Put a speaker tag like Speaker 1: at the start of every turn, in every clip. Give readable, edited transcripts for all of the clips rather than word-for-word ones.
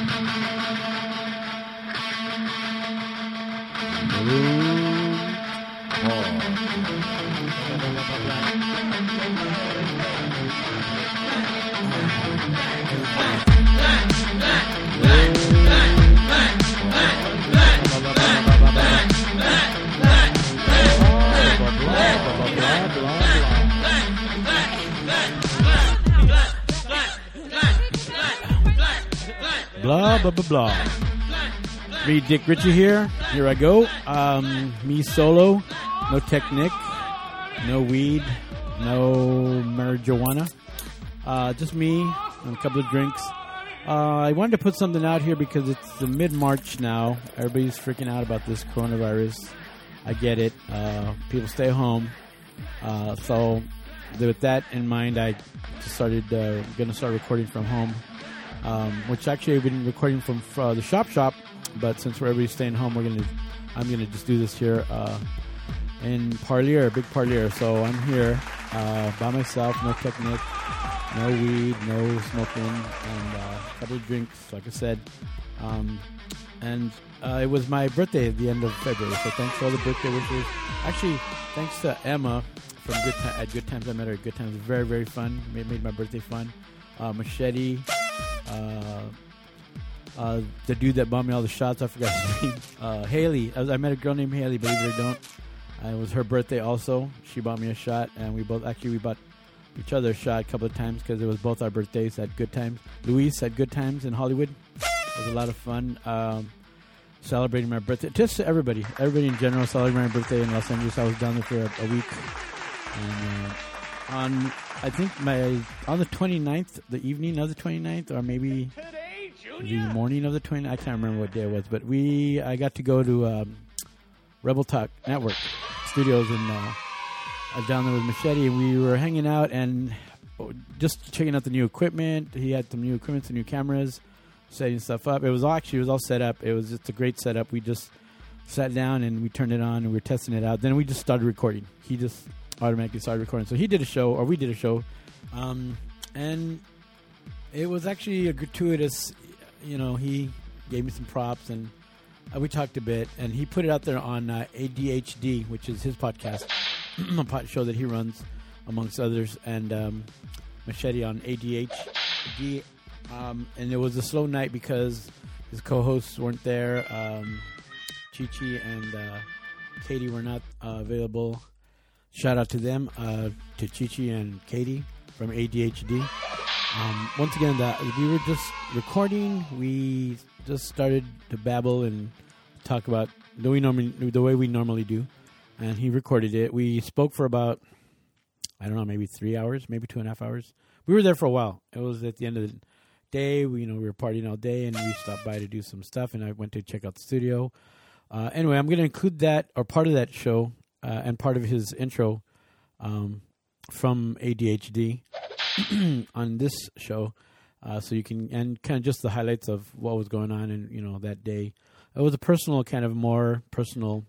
Speaker 1: Blah, blah, blah, blah. Reed Dick Ritchie here. Here I go. Me solo. No Technic. No weed. No marijuana. Just me and a couple of drinks. I wanted to put something out here because it's the mid-March now. Everybody's freaking out about this coronavirus. I get it. People stay home. So with that in mind, I just started going to start recording from home. Which actually I've been recording from the shop, but since everybody's staying home, I'm gonna just do this here in Parlier, Big Parlier. So I'm here by myself, no Technic, no weed, no smoking, and a couple of drinks, like I said. And it was my birthday at the end of February, so thanks for all the birthday wishes. Actually, thanks to Emma from at Good Times. I met her at Good Times. Very, very fun. Made my birthday fun. Machete. The dude that bought me all the shots, I forgot his name. Haley. I met a girl named Haley, believe it or don't. It was her birthday also. She bought me a shot, and we bought each other a shot a couple of times because it was both our birthdays at Good Times. Luis at Good Times in Hollywood. It was a lot of fun celebrating my birthday. Just everybody in general celebrating my birthday in Los Angeles. I was down there for a week. And on the 29th, the evening of the 29th, or maybe the morning of the 29th, I can't remember what day it was, but I got to go to Rebel Talk Network Studios, and I was down there with Machete, and we were hanging out and just checking out the new equipment. He had some new equipment, some new cameras, setting stuff up. It was all set up. It was just a great setup. We just sat down and we turned it on and we were testing it out. Then we just started recording. He just automatically started recording. So we did a show, and it was actually a gratuitous, he gave me some props, and we talked a bit, and he put it out there on ADHD, which is his podcast, a show that he runs, amongst others, and Machete on ADHD, and it was a slow night because his co-hosts weren't there. Chi-Chi and Katie were not available. Shout out to them, to Chi-Chi and Katie from ADHD. Once again, we were just recording. We just started to babble and talk about the way we normally do. And he recorded it. We spoke for about, I don't know, maybe 3 hours, maybe 2.5 hours. We were there for a while. It was at the end of the day. We were partying all day, and we stopped by to do some stuff, and I went to check out the studio. Anyway, I'm going to include that, or part of that show, and part of his intro from ADHD on this show, so you can, and kind of just the highlights of what was going on in that day. It was a more personal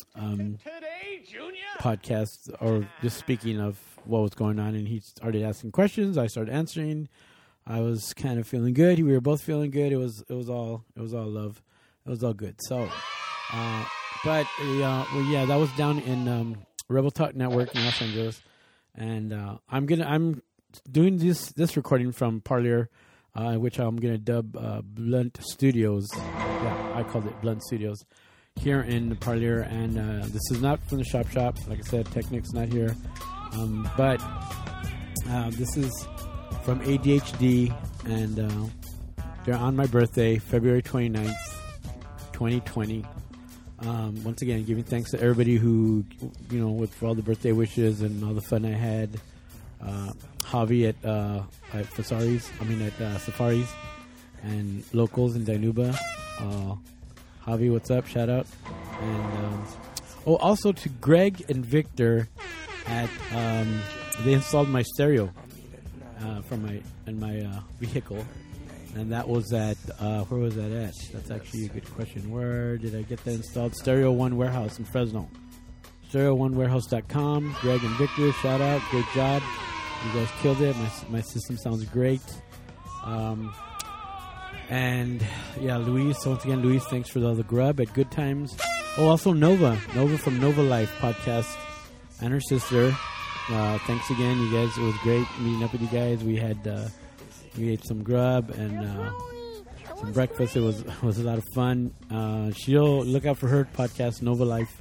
Speaker 1: podcast, or just speaking of what was going on. And he started asking questions. I started answering. I was kind of feeling good. We were both feeling good. It was all love. It was all good. So. That was down in Rebel Talk Network in Los Angeles, and I'm doing this recording from Parlier, which I'm gonna dub Blunt Studios. Yeah, I called it Blunt Studios here in Parlier, and this is not from the shop. Like I said, Technic's not here, but this is from ADHD, and they're on my birthday, February 29th, 2020. Once again, giving thanks to everybody who, for all the birthday wishes and all the fun I had. Javi at Safaris, and Locals in Dinuba. Javi, what's up? Shout out. And also to Greg and Victor at they installed my stereo in my vehicle. And that was at, where was that at? That's actually a good question. Where did I get that installed? Stereo One Warehouse in Fresno. StereoOneWarehouse.com. Greg and Victor, shout out. Great job. You guys killed it. My system sounds great. And yeah, Luis. So once again, Luis, thanks for all the grub at Good Times. Oh, also Nova from Nova Life podcast, and her sister. Thanks again, you guys. It was great meeting up with you guys. We ate some grub and some breakfast. It was a lot of fun. She'll look out for her podcast, Nova Life,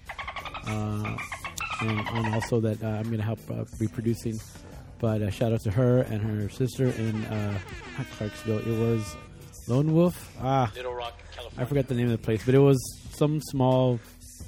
Speaker 1: and also that I'm going to help be producing. But shout out to her and her sister in not Clarksville. It was Lone Wolf.
Speaker 2: Little Rock, California.
Speaker 1: I forgot the name of the place, but it was some small.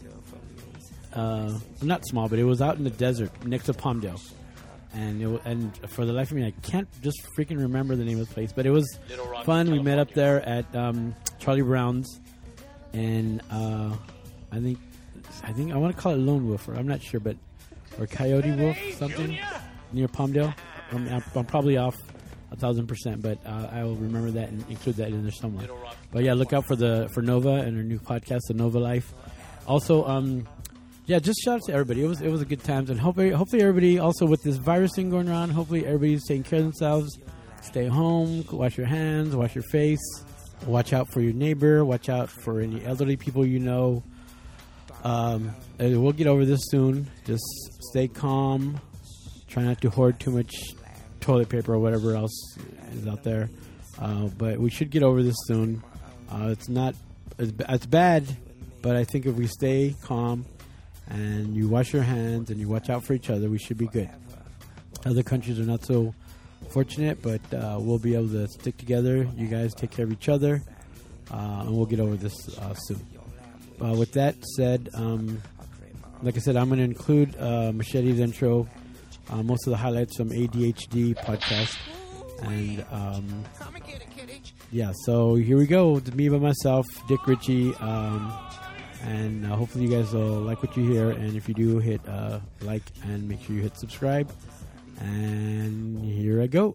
Speaker 1: Not small, but it was out in the desert next to Palmdale, and for the life of me, I can't just freaking remember the name of the place. But it was
Speaker 2: Rock,
Speaker 1: fun.
Speaker 2: California.
Speaker 1: We met up there at Charlie Brown's, and I think I want to call it Lone Wolf, or I'm not sure, but or Coyote Wolf something near Palmdale. I'm probably off 1,000%, but I will remember that and include that in there somewhere. But yeah, look out for Nova and her new podcast, The Nova Life. Also, yeah, just shout out to everybody. It was a good time, and hopefully everybody also with this virus thing going around, hopefully everybody's taking care of themselves. Stay home, wash your hands, wash your face, watch out for your neighbor, watch out for any elderly people you know. We'll get over this soon. Just stay calm. Try not to hoard too much toilet paper or whatever else is out there. But we should get over this soon. It's not it's bad, but I think if we stay calm and you wash your hands and you watch out for each other, we should be good. Other countries are not so fortunate, but we'll be able to stick together. You guys take care of each other, and we'll get over this soon. With that said, like I said, I'm going to include Machete's intro, most of the highlights from ADHD podcast, and yeah, so here we go. It's me by myself, Dick Ritchie, and hopefully you guys will like what you hear, and if you do, hit like and make sure you hit subscribe. And here I go.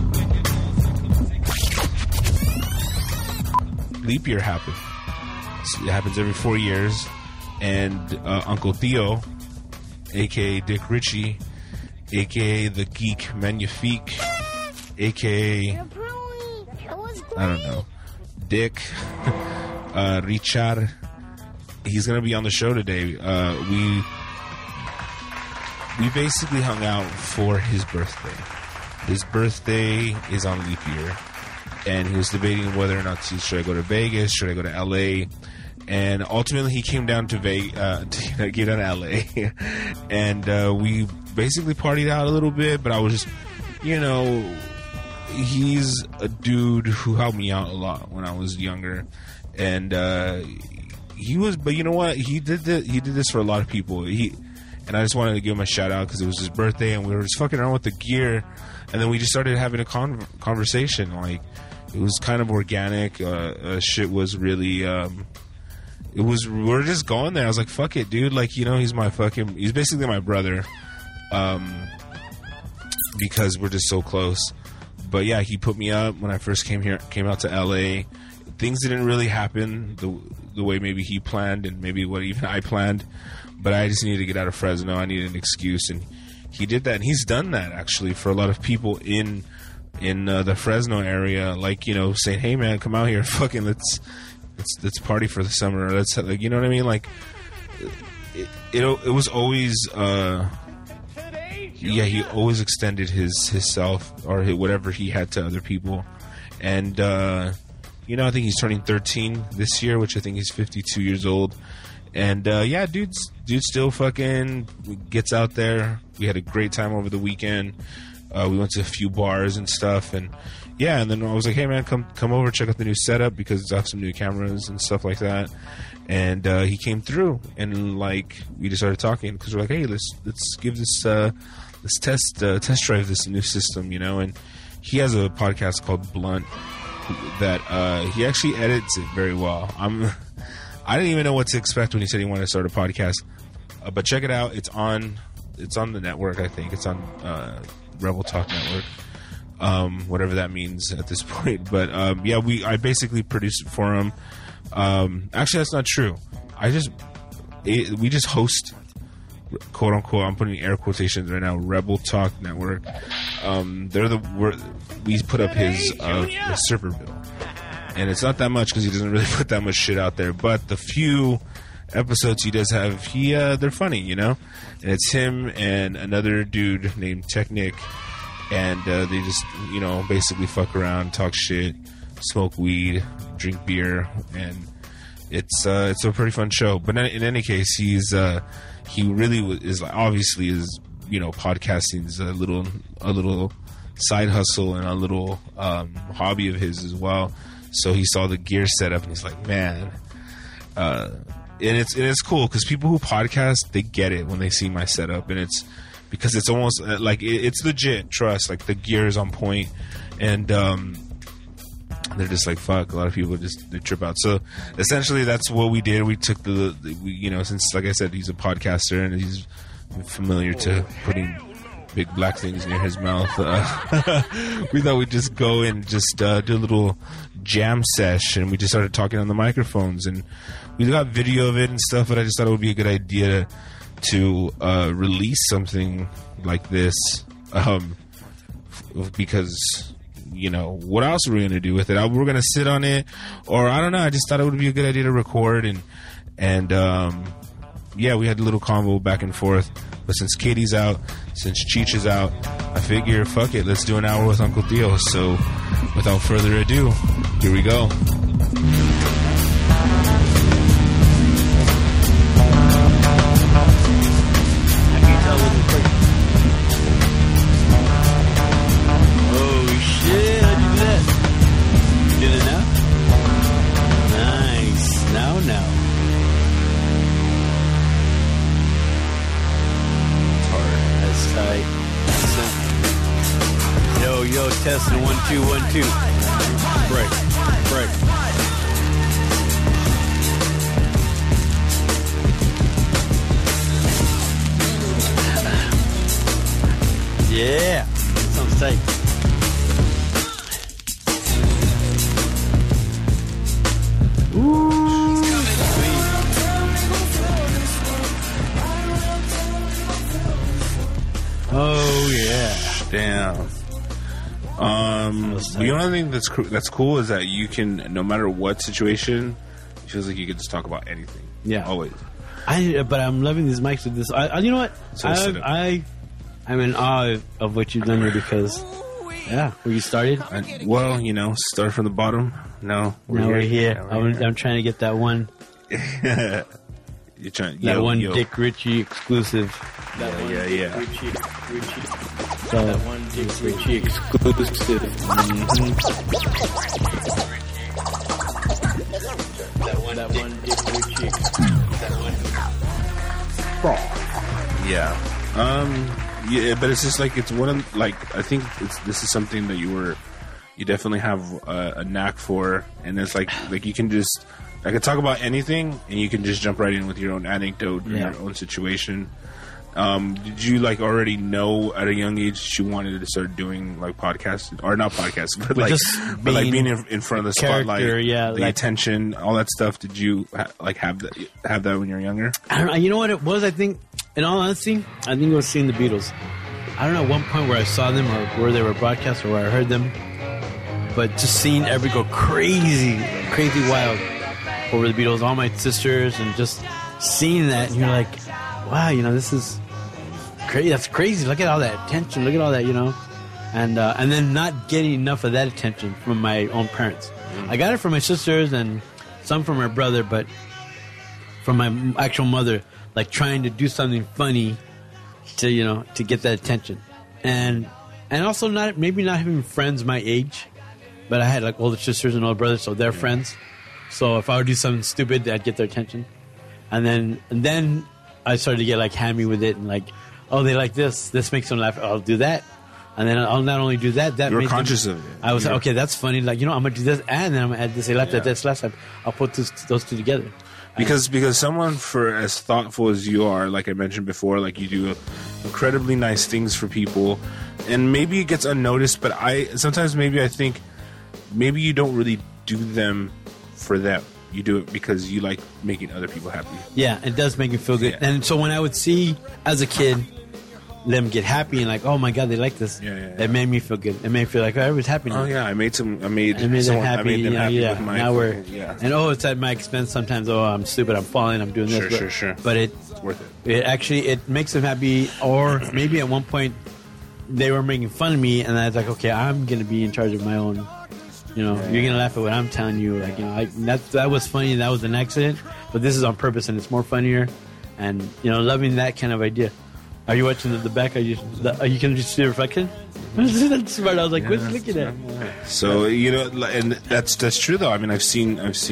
Speaker 3: Leap year happened. It happens every 4 years, and Uncle Theo, aka Dick Ritchie, aka the Geek Magnifique, aka I don't know, Dick Richard. He's gonna be on the show today. We basically hung out for his birthday. His birthday is on leap year, and he was debating whether or not should I go to Vegas, should I go to LA, and ultimately he came down to get down to LA, and we basically partied out a little bit. But I was just, he's a dude who helped me out a lot when I was younger, and he was. But you know what? He did this for a lot of people. And I just wanted to give him a shout out because it was his birthday, and we were just fucking around with the gear, and then we just started having a conversation. Like, it was kind of organic. Shit was really. We're just going there. I was like, fuck it, dude. Like, he's basically my brother. Because we're just so close. But yeah, he put me up when I first came out to LA. Things didn't really happen the way maybe he planned, and maybe what even I planned. But I just needed to get out of Fresno. I needed an excuse, and he did that. And he's done that actually for a lot of people in the Fresno area, like, saying, "Hey man, come out here, fucking let's party for the summer." Or let's, like, you know what I mean? Like, it was always he always extended his self or whatever he had to other people, and I think he's turning 13 this year, which I think he's 52 years old. And yeah, dude still fucking gets out there. We had a great time over the weekend. We went to a few bars and stuff, and yeah. And then I was like, "Hey man, come over, check out the new setup because I have some new cameras and stuff like that." And he came through, and like we just started talking because we're like, "Hey, let's give this let's test drive this new system," And he has a podcast called Blunt that he actually edits it very well. I didn't even know what to expect when he said he wanted to start a podcast, but check it out. It's on the network. I think it's on Rebel Talk Network, whatever that means at this point. But yeah, I basically produced it for him. Actually, that's not true. We just host, quote unquote, I'm putting air quotations right now, Rebel Talk Network. We put up his server bill. and it's not that much because he doesn't really put that much shit out there. But the few episodes he does have, they're funny, you know. And it's him and another dude named Technic, and they just, you know, basically fuck around, talk shit, smoke weed, drink beer, and it's a pretty fun show. But in any case, he really is like, obviously is, you know, podcasting is a little side hustle and a little hobby of his as well. So he saw the gear setup and he's like, man, and it's cool because people who podcast, they get it when they see my setup, and it's because it's almost like it's legit. Trust, like the gear is on point, and they're just like, fuck. A lot of people they trip out. So essentially, that's what we did. We took you know, since like I said, he's a podcaster and he's familiar to putting big black things near his mouth. We thought we'd just go and just do a little jam sesh, and we just started talking on the microphones, and we got video of it and stuff. But I just thought it would be a good idea to release something like this, because, you know, what else are we going to do with it? We're going to sit on it, or I don't know. I just thought it would be a good idea to record, and yeah, we had a little convo back and forth. But since Katie's out, since Cheech is out, I figure, fuck it, let's do an hour with Uncle Theo. So, without further ado, here we go.
Speaker 2: Testing 1 2 1 2. Break. Yeah, sounds tight. Ooh. Oh yeah.
Speaker 3: Damn. The only thing that's cool is that you can, no matter what situation, it feels like you can just talk about anything.
Speaker 2: Yeah,
Speaker 3: always.
Speaker 2: But I'm loving these mics with this. You know what? I'm in awe of what you've done here because, yeah, where you started.
Speaker 3: Well, you know, start from the bottom. No,
Speaker 2: we're here. I'm trying to get that one.
Speaker 3: You're trying
Speaker 2: that one Dick Ritchie exclusive.
Speaker 3: Yeah.
Speaker 2: That one Dick Ritchie exclusive. That one Dick Ritchie exclusive.
Speaker 3: Yeah. Yeah, but it's just like it's one of like I think this is something that you definitely have a knack for, and it's like you can just. I could talk about anything, and you can just jump right in with your own anecdote or your own situation. Did you already know at a young age that you wanted to start doing podcasts, or not podcasts, but being in front of the spotlight, the attention, all that stuff? Did you have that when you were younger?
Speaker 2: I don't know. You know what it was? I think, in all honesty, I think it was seeing the Beatles. I don't know at one point where I saw them or where they were broadcast or where I heard them, but just seeing everybody go crazy wild over the Beatles, all my sisters, and just seeing that, and you're like, wow, this is crazy. That's crazy. Look at all that attention. Look at all that, and then not getting enough of that attention from my own parents. I got it from my sisters and some from my brother, but from my actual mother, trying to do something funny to get that attention, and also maybe not having friends my age, but I had older sisters and older brothers, so they're friends. So if I would do something stupid, I'd get their attention. And then I started to get hammy with it, and oh, they like this. This makes them laugh. I'll do that. And then I'll not only do that.
Speaker 3: You're conscious of it.
Speaker 2: I was like, okay, that's funny. I'm going to do this, and then I'm going to add this. They laughed at this last time. I'll put those two together.
Speaker 3: Because someone for as thoughtful as you are, like I mentioned before, you do incredibly nice things for people, and maybe it gets unnoticed. But sometimes I think maybe you don't really do them for them. You do it because you like making other people happy.
Speaker 2: Yeah, it does make me feel good. Yeah. And so when I would see, as a kid, them get happy and like, oh my God, they like this. It made me feel good. It made me feel like, oh, everyone's happy now.
Speaker 3: Oh yeah, I made them happy.
Speaker 2: I made them happy
Speaker 3: with my
Speaker 2: now we're
Speaker 3: and
Speaker 2: it's at my expense sometimes. Oh, I'm stupid, I'm falling, I'm doing this.
Speaker 3: Sure.
Speaker 2: But it's
Speaker 3: worth it.
Speaker 2: It makes them happy. Or maybe at one point they were making fun of me, and I was like, okay, I'm gonna be in charge of my own. You're gonna laugh at what I'm telling you. Like, that was funny. That was an accident, but this is on purpose, and it's more funnier. And loving that kind of idea. Are you watching the back? Are you can just see the reflection? That's smart. I was like, what's looking at?
Speaker 3: So and that's true though. I mean, I've seen it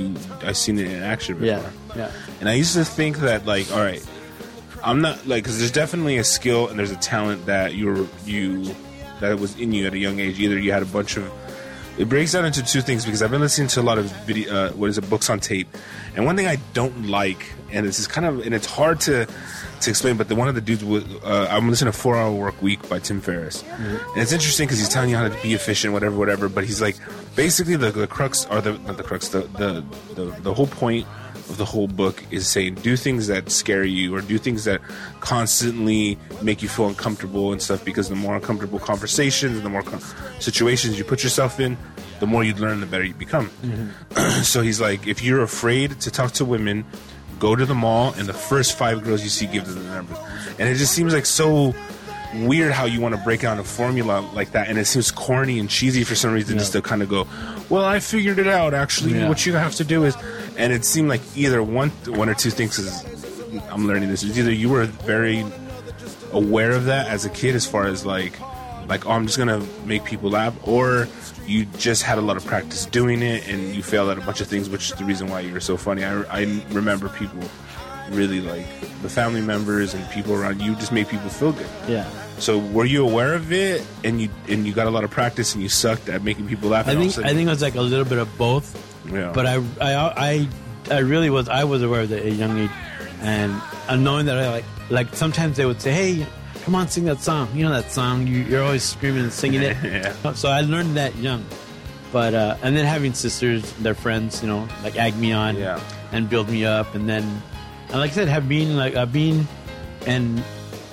Speaker 3: in action before.
Speaker 2: Yeah.
Speaker 3: And I used to think that, like, all right, I'm not like, because there's definitely a skill and there's a talent that that was in you at a young age. Either you had a bunch of. It breaks down into two things, because I've been listening to a lot of books on tape, and one thing I don't like, and this is and it's hard to explain, but one of the dudes was I'm listening to 4 Hour Work Week by Tim Ferriss, and it's interesting because he's telling you how to be efficient, whatever. But he's like, basically the crux, or not the crux, the whole point of the whole book is saying, do things that scare you, or do things that constantly make you feel uncomfortable and stuff, because the more uncomfortable conversations and the more situations you put yourself in, the more you learn, the better you become. So he's like, if you're afraid to talk to women, go to the mall, and the first 5 girls you see, give them the numbers. And it just seems like so weird how you want to break down a formula like that, and it seems corny and cheesy for some reason, just to kind of go, well, I figured it out, actually. What you have to do is, and it seemed like either one or two things, is I'm learning this, is either you were very aware of that as a kid, as far as like oh, I'm just gonna make people laugh, or you just had a lot of practice doing it and you failed at a bunch of things, which is the reason why you were so funny. I remember people really, like, the family members and people around you just made people feel good.
Speaker 2: Yeah.
Speaker 3: So were you aware of it, and you got a lot of practice, and you sucked at making people laugh?
Speaker 2: I think it was like a little bit of both.
Speaker 3: Yeah.
Speaker 2: But I really was. I was aware of it at a young age, and knowing that I like sometimes they would say, hey, come on, sing that song. You know that song? You're always screaming and singing it.
Speaker 3: Yeah.
Speaker 2: So I learned that young. But and then having sisters, their friends, like egg me on and build me up, and then, and like I said, being in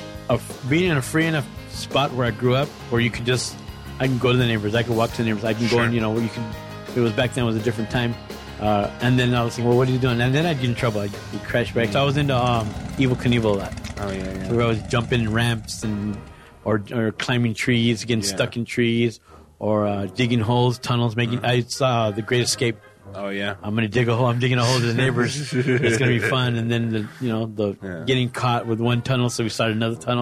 Speaker 2: a free enough spot where I grew up, where I can go to the neighbors, I can walk to the neighbors, I can go in, where you can. It was back then, it was a different time. And then I was like, well, what are you doing? And then I'd get in trouble. I'd crash back. So I was into Evel Knievel a lot.
Speaker 3: Oh, yeah.
Speaker 2: Where I was jumping in ramps or climbing trees, getting stuck in trees, or digging holes, tunnels, I saw The Great Escape.
Speaker 3: Oh, yeah.
Speaker 2: I'm going to dig a hole. I'm digging a hole to the neighbors. It's going to be fun. And then, getting caught with one tunnel, so we started another tunnel.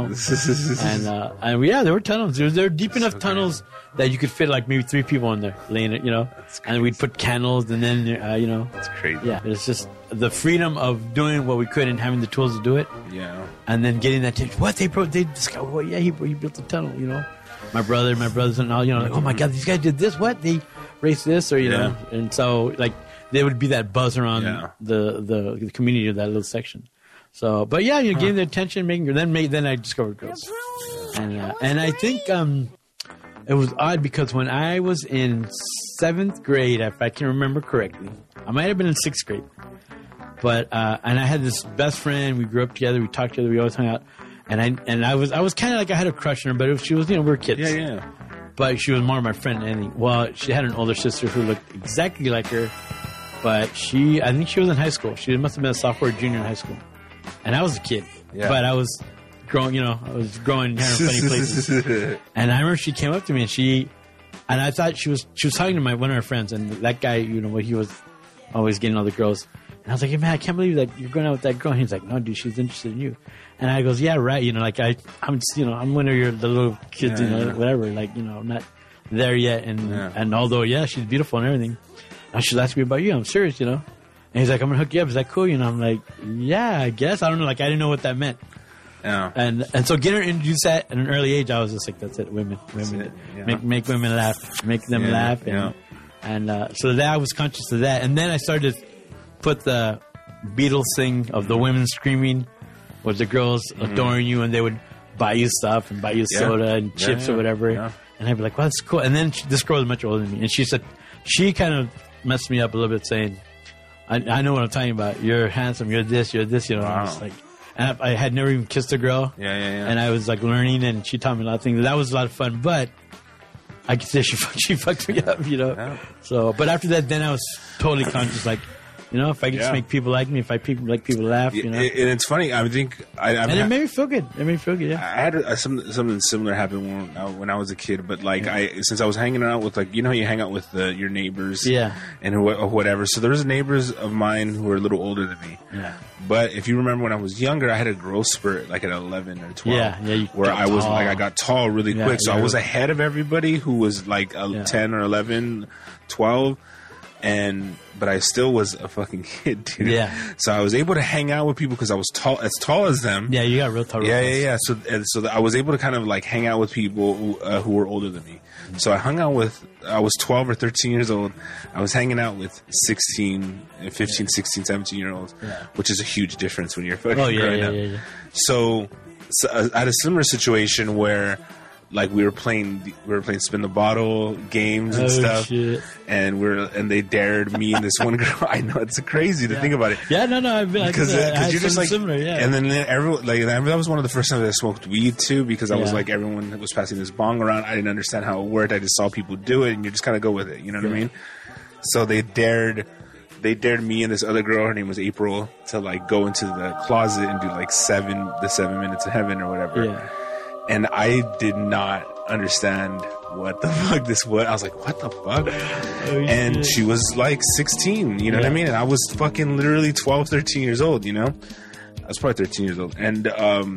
Speaker 2: And there were tunnels. There were deep enough tunnels that you could fit like maybe 3 people in there, laying it, And we'd put candles, and then,
Speaker 3: That's crazy.
Speaker 2: Yeah, it's just the freedom of doing what we could and having the tools to do it.
Speaker 3: Yeah.
Speaker 2: And then getting that tip. What? He built the tunnel, My brothers and all, like, oh my God, these guys did this. What? They raced this, or, And so, like, there would be that buzz around the community of that little section. So, but yeah, getting the attention, then I discovered girls. And I think it was odd because when I was in 7th grade, if I can remember correctly, I might have been in 6th grade, but and I had this best friend. We grew up together. We talked together. We always hung out. And I was kind of like, I had a crush on her, but she was, we were kids.
Speaker 3: Yeah.
Speaker 2: But she was more my friend than anything. Well, she had an older sister who looked exactly like her, but I think she was in high school. She must have been a sophomore or junior in high school. And I was a kid. Yeah. But I was growing, I was growing hair in funny places. And I remember she came up to me, and I thought she was talking to one of her friends, and that guy, he was always getting all the girls. And I was like, hey, man, I can't believe that you're going out with that girl. And he's like, no, dude, she's interested in you. And I goes, yeah, right. I'm one of the little kids, whatever, not there yet. And although, she's beautiful and everything, now she'll ask me about you. I'm serious, And he's like, I'm going to hook you up. Is that cool? I'm like, yeah, I guess. I don't know. I didn't know what that meant.
Speaker 3: Yeah.
Speaker 2: And so getting her introduced that at an early age, I was just like, that's it. Women. Make women laugh. Make them laugh. And so that I was conscious of that. And then I started to put the Beatles thing of the women screaming with the girls adoring you, and they would buy you stuff and buy you soda and chips or whatever. Yeah. And I'd be like, well, that's cool. And then this girl was much older than me. And she said, she kind of messed me up a little bit saying, I know what I'm talking about. You're handsome. You're this.
Speaker 3: Wow.
Speaker 2: Like, and I had never even kissed a girl.
Speaker 3: Yeah.
Speaker 2: And I was like learning, and she taught me a lot of things. That was a lot of fun, but I could say she fucked me up, you know.
Speaker 3: Yeah.
Speaker 2: So, but after that, then I was totally conscious, like, you know, if I could just make people like me, if I make people laugh, you know.
Speaker 3: And it's funny. I think
Speaker 2: and it made me feel good. It made me feel good. Yeah.
Speaker 3: I had something similar happen when I was a kid, but like since I was hanging out with, like, you know how you hang out with your neighbors, and whatever. So there was neighbors of mine who were a little older than me.
Speaker 2: Yeah.
Speaker 3: But if you remember when I was younger, I had a growth spurt like at 11 or 12, where I was like I got tall really quick, so I was ahead of everybody who was like 10 or 11, 12. But I still was a fucking kid, dude.
Speaker 2: Yeah.
Speaker 3: So I was able to hang out with people because I was as tall as them.
Speaker 2: Yeah, you got real tall.
Speaker 3: Yeah. So I was able to kind of like hang out with people who were older than me. So I hung out with. I was 12 or 13 years old. I was hanging out with 16, 15, 16, 17 year olds, which is a huge difference when you're fucking growing up. Yeah. So I had a similar situation where, like, we were playing spin the bottle games and stuff, and they dared me and this one girl. I know, it's crazy to think about it.
Speaker 2: Yeah, no, because
Speaker 3: you're just like
Speaker 2: similar,
Speaker 3: and then everyone, like, that was one of the first times I smoked weed too, because I was like, everyone was passing this bong around. I didn't understand how it worked. I just saw people do it, and you just kind of go with it. You know what I mean? So they dared me and this other girl, her name was April, to like go into the closet and do like 7 minutes of heaven or whatever.
Speaker 2: Yeah.
Speaker 3: And I did not understand what the fuck this was. I was like, what the fuck? And she was like 16, you know what I mean? And I was fucking literally 12, 13 years old, you know? I was probably 13 years old. And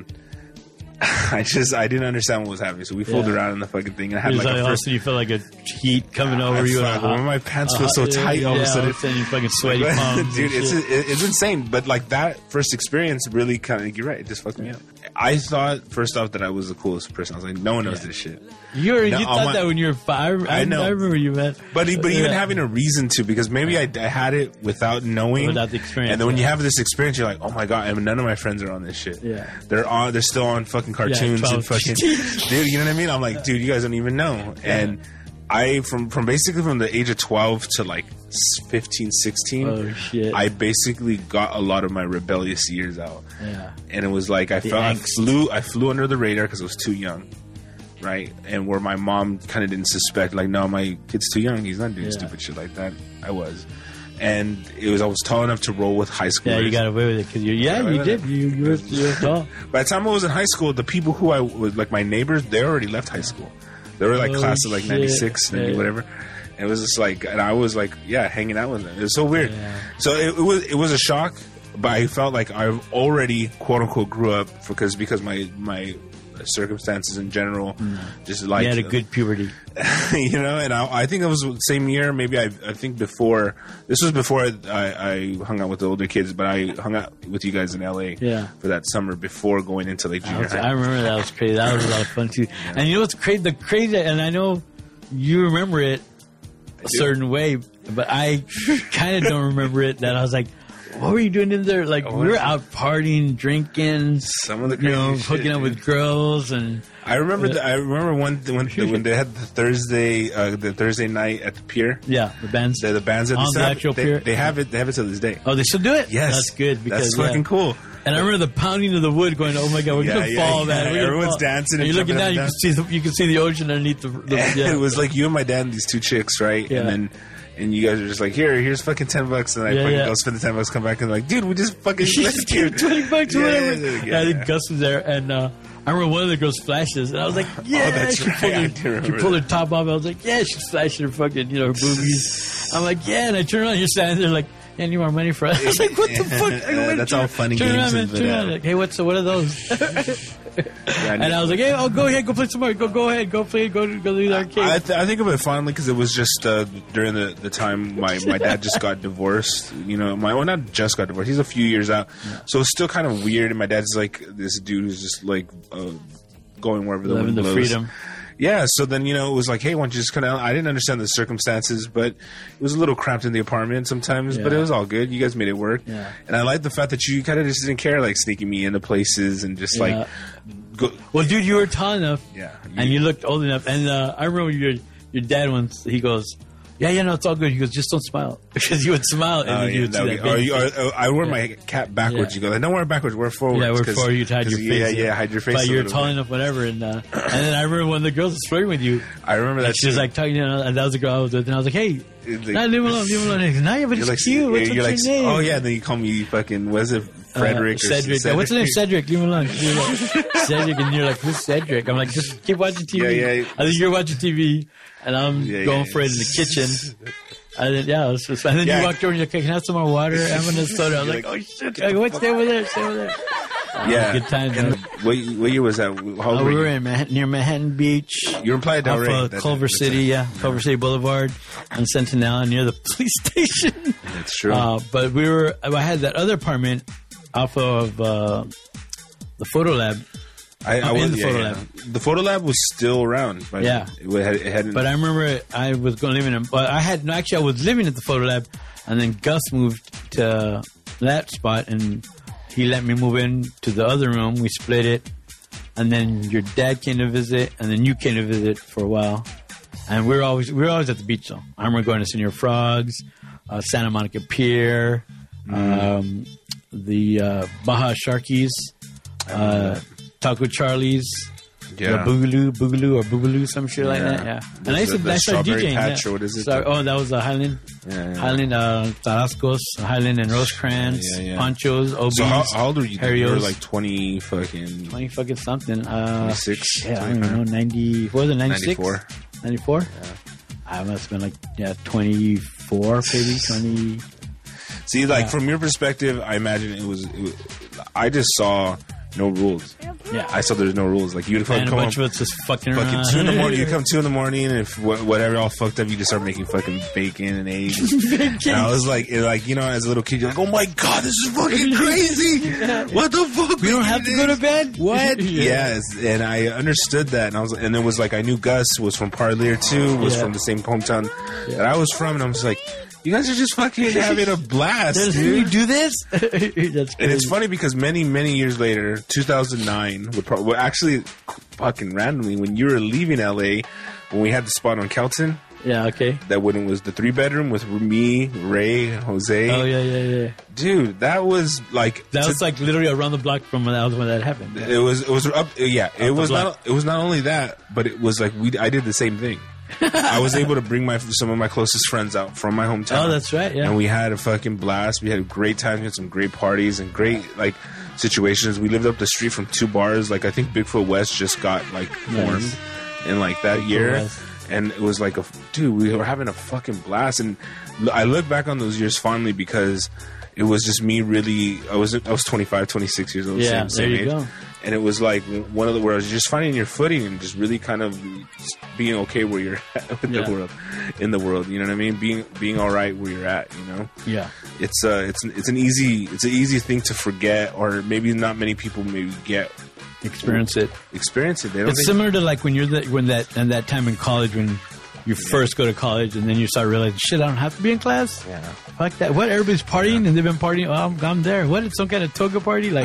Speaker 3: I didn't understand what was happening. So we fooled around in the fucking thing. And I had like a first...
Speaker 2: you felt like a heat coming over you.
Speaker 3: When my pants feel so tight all of a sudden.
Speaker 2: You fucking sweaty palms.
Speaker 3: Dude, it's insane. But like that first experience really kind of, you're right, it just fucked me up. I thought, first off, that I was the coolest person. I was like, no one knows this shit.
Speaker 2: You thought that when you were 5?
Speaker 3: I know.
Speaker 2: I remember you, man.
Speaker 3: But even having a reason to, because maybe I had it without knowing.
Speaker 2: Without the experience.
Speaker 3: And then when you have this experience, you're like, oh my God, and none of my friends are on this shit.
Speaker 2: Yeah.
Speaker 3: They're still on fucking cartoons and fucking, dude, you know what I mean? I'm like, dude, you guys don't even know. And I, from basically from the age of 12 to like 15, 16, I basically got a lot of my rebellious years out.
Speaker 2: Yeah.
Speaker 3: And it was like, I flew under the radar because I was too young. Right? And where my mom kind of didn't suspect, like, no, my kid's too young. He's not doing stupid shit like that. I was. And I was tall enough to roll with high schoolers.
Speaker 2: Yeah, you got away with it because you did. You were tall.
Speaker 3: By the time I was in high school, the people who I was, like my neighbors, they already left high school. They were like class of like 96, 90, whatever. And it was just like, and I was like, hanging out with them. It was so weird. Yeah. So it was a shock, but I felt like I already, quote unquote, grew up because my circumstances in general, just like,
Speaker 2: you had a good puberty,
Speaker 3: you know. And I think it was the same year. Maybe I think before this was before I hung out with the older kids, but I hung out with you guys in LA for that summer before going into like junior high.
Speaker 2: I remember that was crazy. That was a lot of fun too. And you know what's crazy? The crazy, and I know you remember it a certain way, but I kind of don't remember it. That I was like, what were you doing in there? Like, we were out partying, drinking,
Speaker 3: some of the crazy
Speaker 2: hooking up with girls, and
Speaker 3: I remember. I remember when they had the Thursday night at the pier.
Speaker 2: Yeah, the bands.
Speaker 3: The bands at
Speaker 2: the actual pier.
Speaker 3: They have it. They have it to this day.
Speaker 2: Oh, they still do it?
Speaker 3: Yes,
Speaker 2: that's good. Because
Speaker 3: that's fucking cool.
Speaker 2: And I remember the pounding of the wood, going, "Oh my God, we're gonna fall, man!"
Speaker 3: Everyone's dancing.
Speaker 2: And you're looking down, you can see the ocean underneath the
Speaker 3: It was like you and my dad and these two chicks, right?
Speaker 2: Yeah.
Speaker 3: And you guys are just like, here's fucking $10, and I fucking go spend the $10, come back and like, dude, we just fucking
Speaker 2: $20 or whatever. I think Gus was there, and I remember one of the girls flashes, and I was like, she pulled her top off. I was like, yeah, she's flashing her fucking, her boobies. I'm like, yeah, and I turn around, you're standing there like, yeah, you want money for us? I was like, what the fuck?
Speaker 3: That's all funny games.
Speaker 2: Turn around, like, hey, what are those? And I was like, hey, go ahead, go play some more. Go ahead, go play, go to the arcade.
Speaker 3: I think of it fondly because it was just during the time my dad just got divorced. Not just got divorced. He's a few years out, so it's still kind of weird. And my dad's like this dude who's just like going wherever the wind blows.
Speaker 2: Freedom.
Speaker 3: Yeah, so then, it was like, hey, why don't you just come out? I didn't understand the circumstances, but it was a little cramped in the apartment sometimes, but it was all good. You guys made it work. Yeah. And I like the fact that you kind of just didn't care, like, sneaking me into places and just, like...
Speaker 2: Well, dude, you were tall enough.
Speaker 3: Yeah.
Speaker 2: And you looked old enough. And I remember your dad once, he goes, Yeah, no, it's all good. He goes, just don't smile. Because you would smile and then you would see that.
Speaker 3: I wear my cap backwards. You go, don't wear it backwards, wear it forwards.
Speaker 2: Yeah, wear it forward, you'd hide your face.
Speaker 3: Yeah, hide your face.
Speaker 2: But you're tall enough, whatever. And then I remember when the girls was flirting with you.
Speaker 3: I remember that.
Speaker 2: She was like talking, and that was the girl I was with, and I was like, hey, leave him alone. No, but it's cute. What's your name?
Speaker 3: Oh, yeah, and then you call me fucking, was it Frederick?
Speaker 2: Cedric. What's his name? Cedric. Leave him alone. Cedric, and you're like, who's Cedric? I'm like, just keep watching TV. I think you're watching TV, and I'm going for it in the kitchen. And then, it was just, and then you walked over and you're like, can I have some more water? I'm going to soda. I was like, oh, shit. Like, what's stay over there? Stay over there. Good times.
Speaker 3: What year was that? How old
Speaker 2: we were in near Manhattan Beach.
Speaker 3: You were in Playa del Rey.
Speaker 2: Culver City, Culver City Boulevard on Centinela near the police station.
Speaker 3: That's true.
Speaker 2: But I had that other apartment off of the Photo Lab.
Speaker 3: I was in the Photo Lab. The Photo Lab was still around. But it hadn't.
Speaker 2: But I remember I was going to live in it. But I was living at the Photo Lab, and then Gus moved to that spot, and he let me move in to the other room. We split it, and then your dad came to visit, and then you came to visit for a while. And we were always at the beach, though. I remember going to Senor Frogs, Santa Monica Pier, the Baja Sharkies, Taco Charlie's, Boogaloo, some shit like that. Yeah, and I started DJing.
Speaker 3: Patch, or what is it?
Speaker 2: That was a Highland, Highland, Tarascos, Highland and Rosecrans, Ponchos, OBs.
Speaker 3: So how old were you?
Speaker 2: You
Speaker 3: were like 20 fucking
Speaker 2: something.
Speaker 3: 26.
Speaker 2: Yeah, I don't even know. 90. What was it? 96. 94. Yeah. I must have been like 24, maybe 20.
Speaker 3: See, from your perspective, I imagine it was. I just saw no rules.
Speaker 2: Yeah,
Speaker 3: I saw there's no rules. Like you come
Speaker 2: a bunch of us just fucking around.
Speaker 3: 2 in the morning. You come 2 in the morning, and if whatever all fucked up, you just start making fucking bacon and eggs. And I was like, as a little kid, you're like, oh my god, this is fucking crazy. What the fuck?
Speaker 2: We don't have to go to bed.
Speaker 3: What? Yes, and I understood that, and it was like I knew Gus was from Parlier too, was from the same hometown that I was from, and I was like, you guys are just fucking having a blast, dude.
Speaker 2: You do this? That's crazy.
Speaker 3: And it's funny because many, many years later, 2009, actually fucking randomly, when you were leaving LA, when we had the spot on Kelton.
Speaker 2: Yeah, okay.
Speaker 3: That when it was the 3-bedroom with me, Ray, Jose.
Speaker 2: Oh, yeah.
Speaker 3: Dude, that was like...
Speaker 2: That was like literally around the block from when that happened.
Speaker 3: It was up... Yeah, it was not only that, but it was like I did the same thing. I was able to bring some of my closest friends out from my hometown.
Speaker 2: Oh, that's right, yeah.
Speaker 3: And we had a fucking blast. We had a great time. We had some great parties and great, situations. We lived up the street from 2 bars. I think Bigfoot West just got, formed in, that year. West. And it was dude, we were having a fucking blast. And I look back on those years fondly because it was just me really... I was 25, 26 years old.
Speaker 2: Yeah,
Speaker 3: same
Speaker 2: there you
Speaker 3: age.
Speaker 2: go.
Speaker 3: And it was like one of the where I was just finding your footing and just really kind of being okay where you're at with in the world. You know what I mean? Being all right where you're at.
Speaker 2: Yeah.
Speaker 3: It's an easy thing to forget, or maybe not many people maybe
Speaker 2: experience it.
Speaker 3: It's
Speaker 2: similar to when you're that time in college when you first go to college and then you start realizing, shit, I don't have to be in class.
Speaker 3: Yeah.
Speaker 2: Fuck that. What? Everybody's partying and they've been partying. Oh, I'm there. What? It's some kind of toga party? And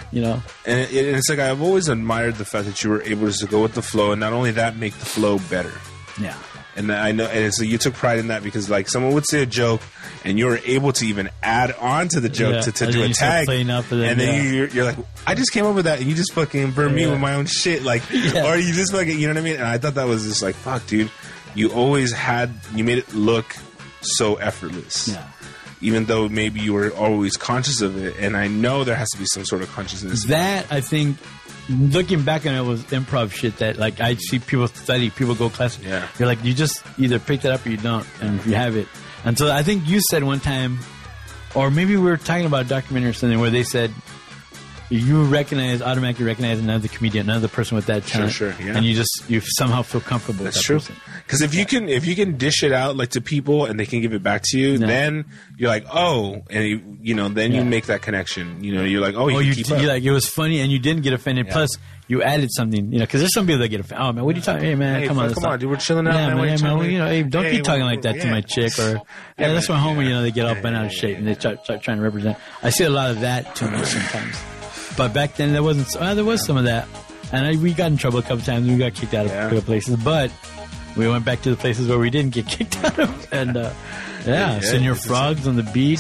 Speaker 3: it's like I've always admired the fact that you were able to go with the flow, and not only that, make the flow better.
Speaker 2: Yeah.
Speaker 3: And I know, and so you took pride in that because someone would say a joke, and you were able to even add on to the joke to do a tag, and then you're like, I just came up with that, and you just fucking burned me with my own shit, or you just fucking, you know what I mean? And I thought that was just fuck, dude. You made it look so effortless.
Speaker 2: Yeah.
Speaker 3: Even though maybe you were always conscious of it, and I know there has to be some sort of consciousness.
Speaker 2: That, I think, looking back on it, was improv shit that, I see people study, people go class.
Speaker 3: Yeah.
Speaker 2: You're like, you just either pick that up or you don't, and you have it. And so I think you said one time, or maybe we were talking about a documentary or something, where they said, you automatically recognize another comedian, another person with that talent.
Speaker 3: Sure, yeah.
Speaker 2: And you somehow feel comfortable with that person.
Speaker 3: Because if you can dish it out to people and they can give it back to you, then you're like, oh, and then you make that connection. You're like, oh, you keep up.
Speaker 2: You're like, it was funny and you didn't get offended. Yeah. Plus, you added something, because there's some people that get offended. Oh man, what are you talking? Hey man, come on,
Speaker 3: dude, we're chilling out.
Speaker 2: Yeah, man, don't keep talking like that to my chick, or that's my homie. They get all bent out of shape and they start trying to represent. I see a lot of that too much sometimes. But back then there wasn't. There was some of that, and we got in trouble a couple times. We got kicked out of a couple places. But
Speaker 1: we went back to the places where we didn't get kicked out of. And, Senor Frogs on the beach.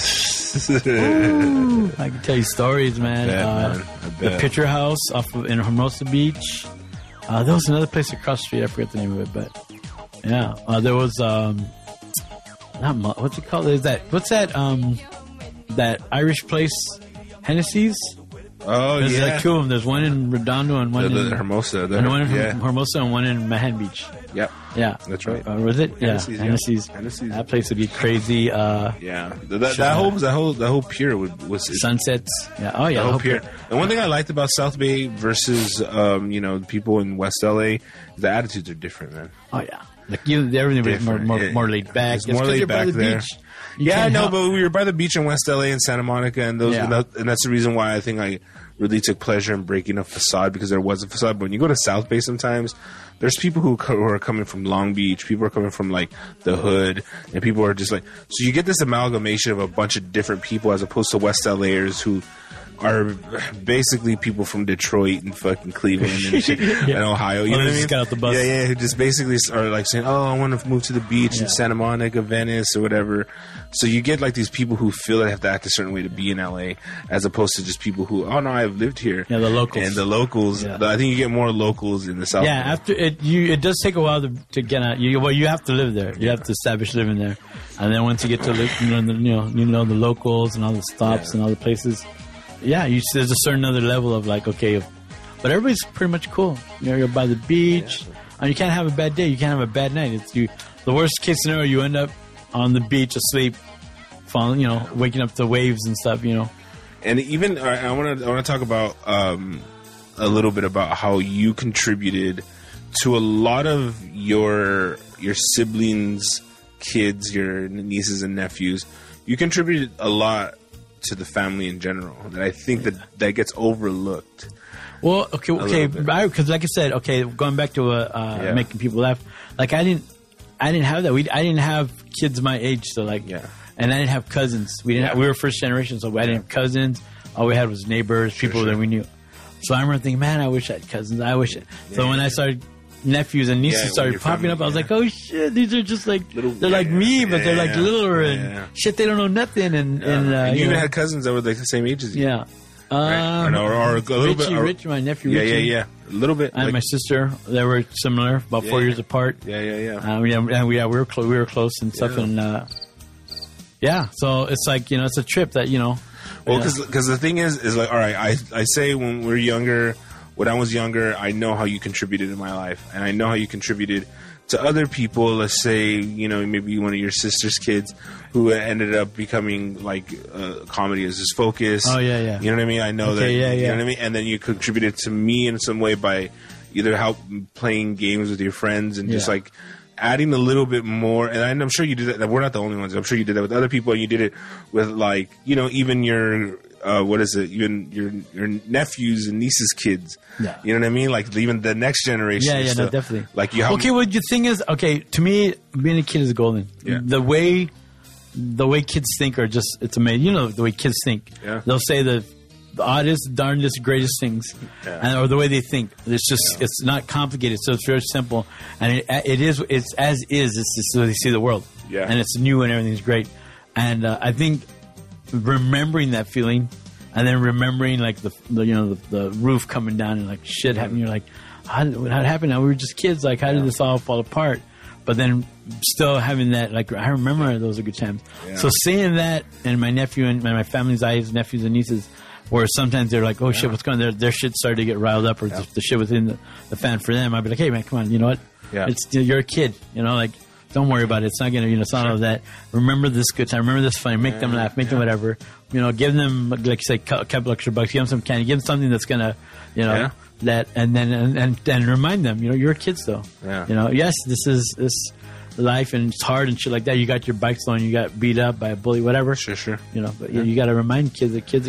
Speaker 1: Ooh, I can tell you stories, man.
Speaker 3: Man.
Speaker 1: The Picture House in Hermosa Beach. There was another place across the street. I forget the name of it, but yeah. There was, what's it called? There's what's that Irish place? Hennessy's?
Speaker 3: Oh,
Speaker 1: There's
Speaker 3: yeah.
Speaker 1: like two of them. There's one in Redondo and one in
Speaker 3: Hermosa.
Speaker 1: and one in Hermosa and one in Manhattan Beach.
Speaker 3: Yep.
Speaker 1: Yeah.
Speaker 3: That's right.
Speaker 1: Was it?
Speaker 3: Hennessy's,
Speaker 1: Hennessy's.
Speaker 3: Hennessy's.
Speaker 1: That place would be crazy.
Speaker 3: Yeah. That whole pier was
Speaker 1: Sunsets. Yeah. Oh, yeah.
Speaker 3: the whole pier. And one thing I liked about South Bay versus people in West LA, the attitudes are different, man.
Speaker 1: Oh, yeah. Like everything was more laid back.
Speaker 3: It's more laid back there. Yeah, I know,
Speaker 1: help.
Speaker 3: but we were by the beach in West LA and Santa Monica, and and that's the reason why I think I really took pleasure in breaking a facade, because there was a facade. But when you go to South Bay, sometimes there's people who are coming from Long Beach, people are coming from like the hood, and people are just like, so you get this amalgamation of a bunch of different people as opposed to West LAers who are basically people from Detroit and fucking Cleveland and shit, and Ohio. You know what I mean?
Speaker 1: Got out the bus.
Speaker 3: Yeah, who just basically are like saying, "Oh, I want to move to the beach in Santa Monica, Venice, or whatever." So you get like these people who feel they have to act a certain way to be in LA, as opposed to just people who, "Oh no, I've lived here."
Speaker 1: Yeah, the locals.
Speaker 3: And the locals.
Speaker 1: Yeah.
Speaker 3: I think you get more locals in the South.
Speaker 1: Yeah, after it does take a while to get out. You have to live there. You have to establish living there, and then once you get to live, the locals and all the stops and all the places. Yeah, there's a certain other level of like, okay, but everybody's pretty much cool. You're by the beach, and you can't have a bad day. You can't have a bad night. It's the worst case scenario. You end up on the beach asleep, falling, waking up to waves and stuff.
Speaker 3: And even I want to talk about a little bit about how you contributed to a lot of your siblings, kids, your nieces and nephews. You contributed a lot to the family in general that I think that gets overlooked.
Speaker 1: Well, okay, because like I said, going back to making people laugh, like I didn't have that. I didn't have kids my age, so and I didn't have cousins. We were first generation, so I didn't have cousins. All we had was neighbors, people that we knew. So I remember thinking, man, I wish I had cousins. So when I started, nephews and nieces started popping up, I was like, oh shit, these are just like they're like me, but they're like littler and shit. They don't know nothing, and
Speaker 3: you even had cousins that were like the same age as you.
Speaker 1: Yeah.
Speaker 3: Or a little bit.
Speaker 1: Rich, my nephew.
Speaker 3: Yeah. A little bit.
Speaker 1: And my sister, they were similar, about 4 years apart.
Speaker 3: Yeah.
Speaker 1: We were close and stuff, and so it's like it's a trip that
Speaker 3: Well, because the thing is like, all right, I say when we're younger. When I was younger, I know how you contributed in my life, and I know how you contributed to other people. Let's say, maybe one of your sister's kids who ended up becoming like comedy as his focus.
Speaker 1: Oh, yeah.
Speaker 3: You know what I mean? I know that. You know what I mean? And then you contributed to me in some way by either playing games with your friends and just like adding a little bit more. And I'm sure you did that. We're not the only ones. I'm sure you did that with other people, and you did it with like, even your. Even your nephews and nieces' kids.
Speaker 1: Yeah.
Speaker 3: You know what I mean? Like even the next generation.
Speaker 1: Yeah, no, definitely.
Speaker 3: Like you have.
Speaker 1: Okay, well, the thing is, to me, being a kid is golden.
Speaker 3: Yeah.
Speaker 1: The way kids think are just, it's amazing. The way kids think.
Speaker 3: Yeah.
Speaker 1: They'll say the oddest, darndest, greatest things, or the way they think. It's just, it's not complicated, so it's very simple, and it's as is. It's just the way they see the world.
Speaker 3: Yeah.
Speaker 1: And it's new and everything's great, and I think. Remembering that feeling, and then remembering like the roof coming down and like shit happening. You're like, how did it happen? Now we were just kids. Like, how did this all fall apart? But then still having that, like, I remember those are good times. Yeah. So seeing that in my nephew and my family's eyes, nephews and nieces, where sometimes they're like, oh shit, what's going on? Their shit started to get riled up, or the shit within the fan for them. I'd be like, hey man, come on, you know what?
Speaker 3: Yeah.
Speaker 1: You're a kid, like. Don't worry about it. It's not gonna, it's not all of that. Remember this good time. Remember this funny. Make them laugh. Make them whatever. Give them, like you say, a couple extra bucks. Give them some candy. Give them something that's gonna, that, and then and remind them. You're kids though.
Speaker 3: Yeah.
Speaker 1: Yes, this is this life, and it's hard and shit like that. You got your bike stolen. You got beat up by a bully, whatever.
Speaker 3: Sure.
Speaker 1: But you got to remind kids because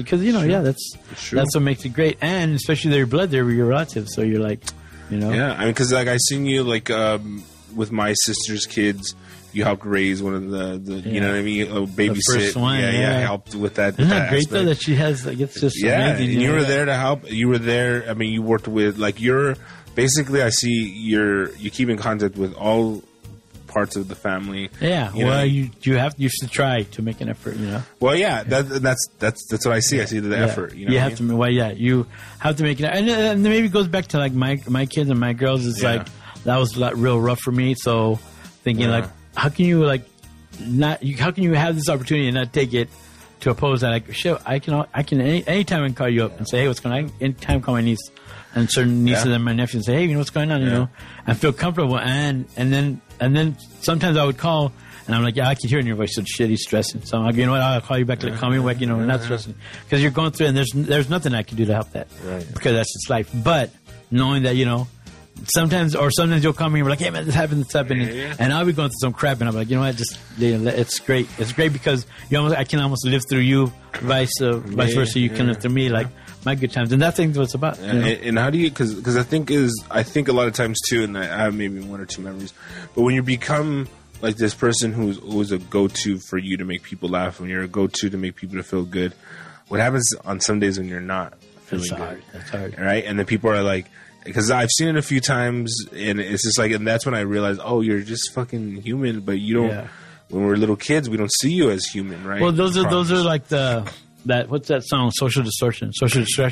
Speaker 1: that's what makes it great, and especially their blood. They're your relatives, so you're like,
Speaker 3: Yeah, I mean, because like I seen you like. With my sister's kids, you helped raise one of the you know what I mean, babysit.
Speaker 1: The first one,
Speaker 3: helped with that.
Speaker 1: Isn't that great though that she has? Like, it's just amazing.
Speaker 3: And you were there to help. You were there. I mean, you worked with like basically. I see you keep in contact with all parts of the family.
Speaker 1: Yeah, you should try to make an effort.
Speaker 3: Well, yeah, that's what I see. I see the effort. You
Speaker 1: have to. Well, yeah, you have to make it, and maybe it goes back to like my kids and my girls. It's like that was real rough for me. So thinking like, how can you like not? How can you have this opportunity and not take it? To oppose that, like, shit, I can anytime I can call you up and say, hey, what's going on? Anytime call my niece and certain nieces and my nephews and say, hey, you know what's going on? You know, and feel comfortable. And then sometimes I would call and I'm like, yeah, I can hear in your voice, so shit, he's stressing. So I'm like, you know what? I'll call you back. Like, call me back. Not stressing because you're going through, and there's nothing I can do to help that because that's just life. But knowing that, sometimes you'll call me and we're like, hey man, this happened, and I'll be going through some crap, and I'm like, you know what, it's great. It's great because I can almost live through you, vice versa. You can live through me, like my good times, and that's what it's about.
Speaker 3: And how do you? Because I think a lot of times too, and I have maybe one or two memories, but when you become like this person who's always a go-to for you to make people laugh, when you're a go-to to make people to feel good, what happens on some days when you're not feeling good?
Speaker 1: That's hard,
Speaker 3: right? And then people are like. Because I've seen it a few times, and it's just like, and that's when I realized, oh, you're just fucking human, but you don't. Yeah. When we're little kids, we don't see you as human, right?
Speaker 1: Well, those are like what's that song? Social Distortion. Where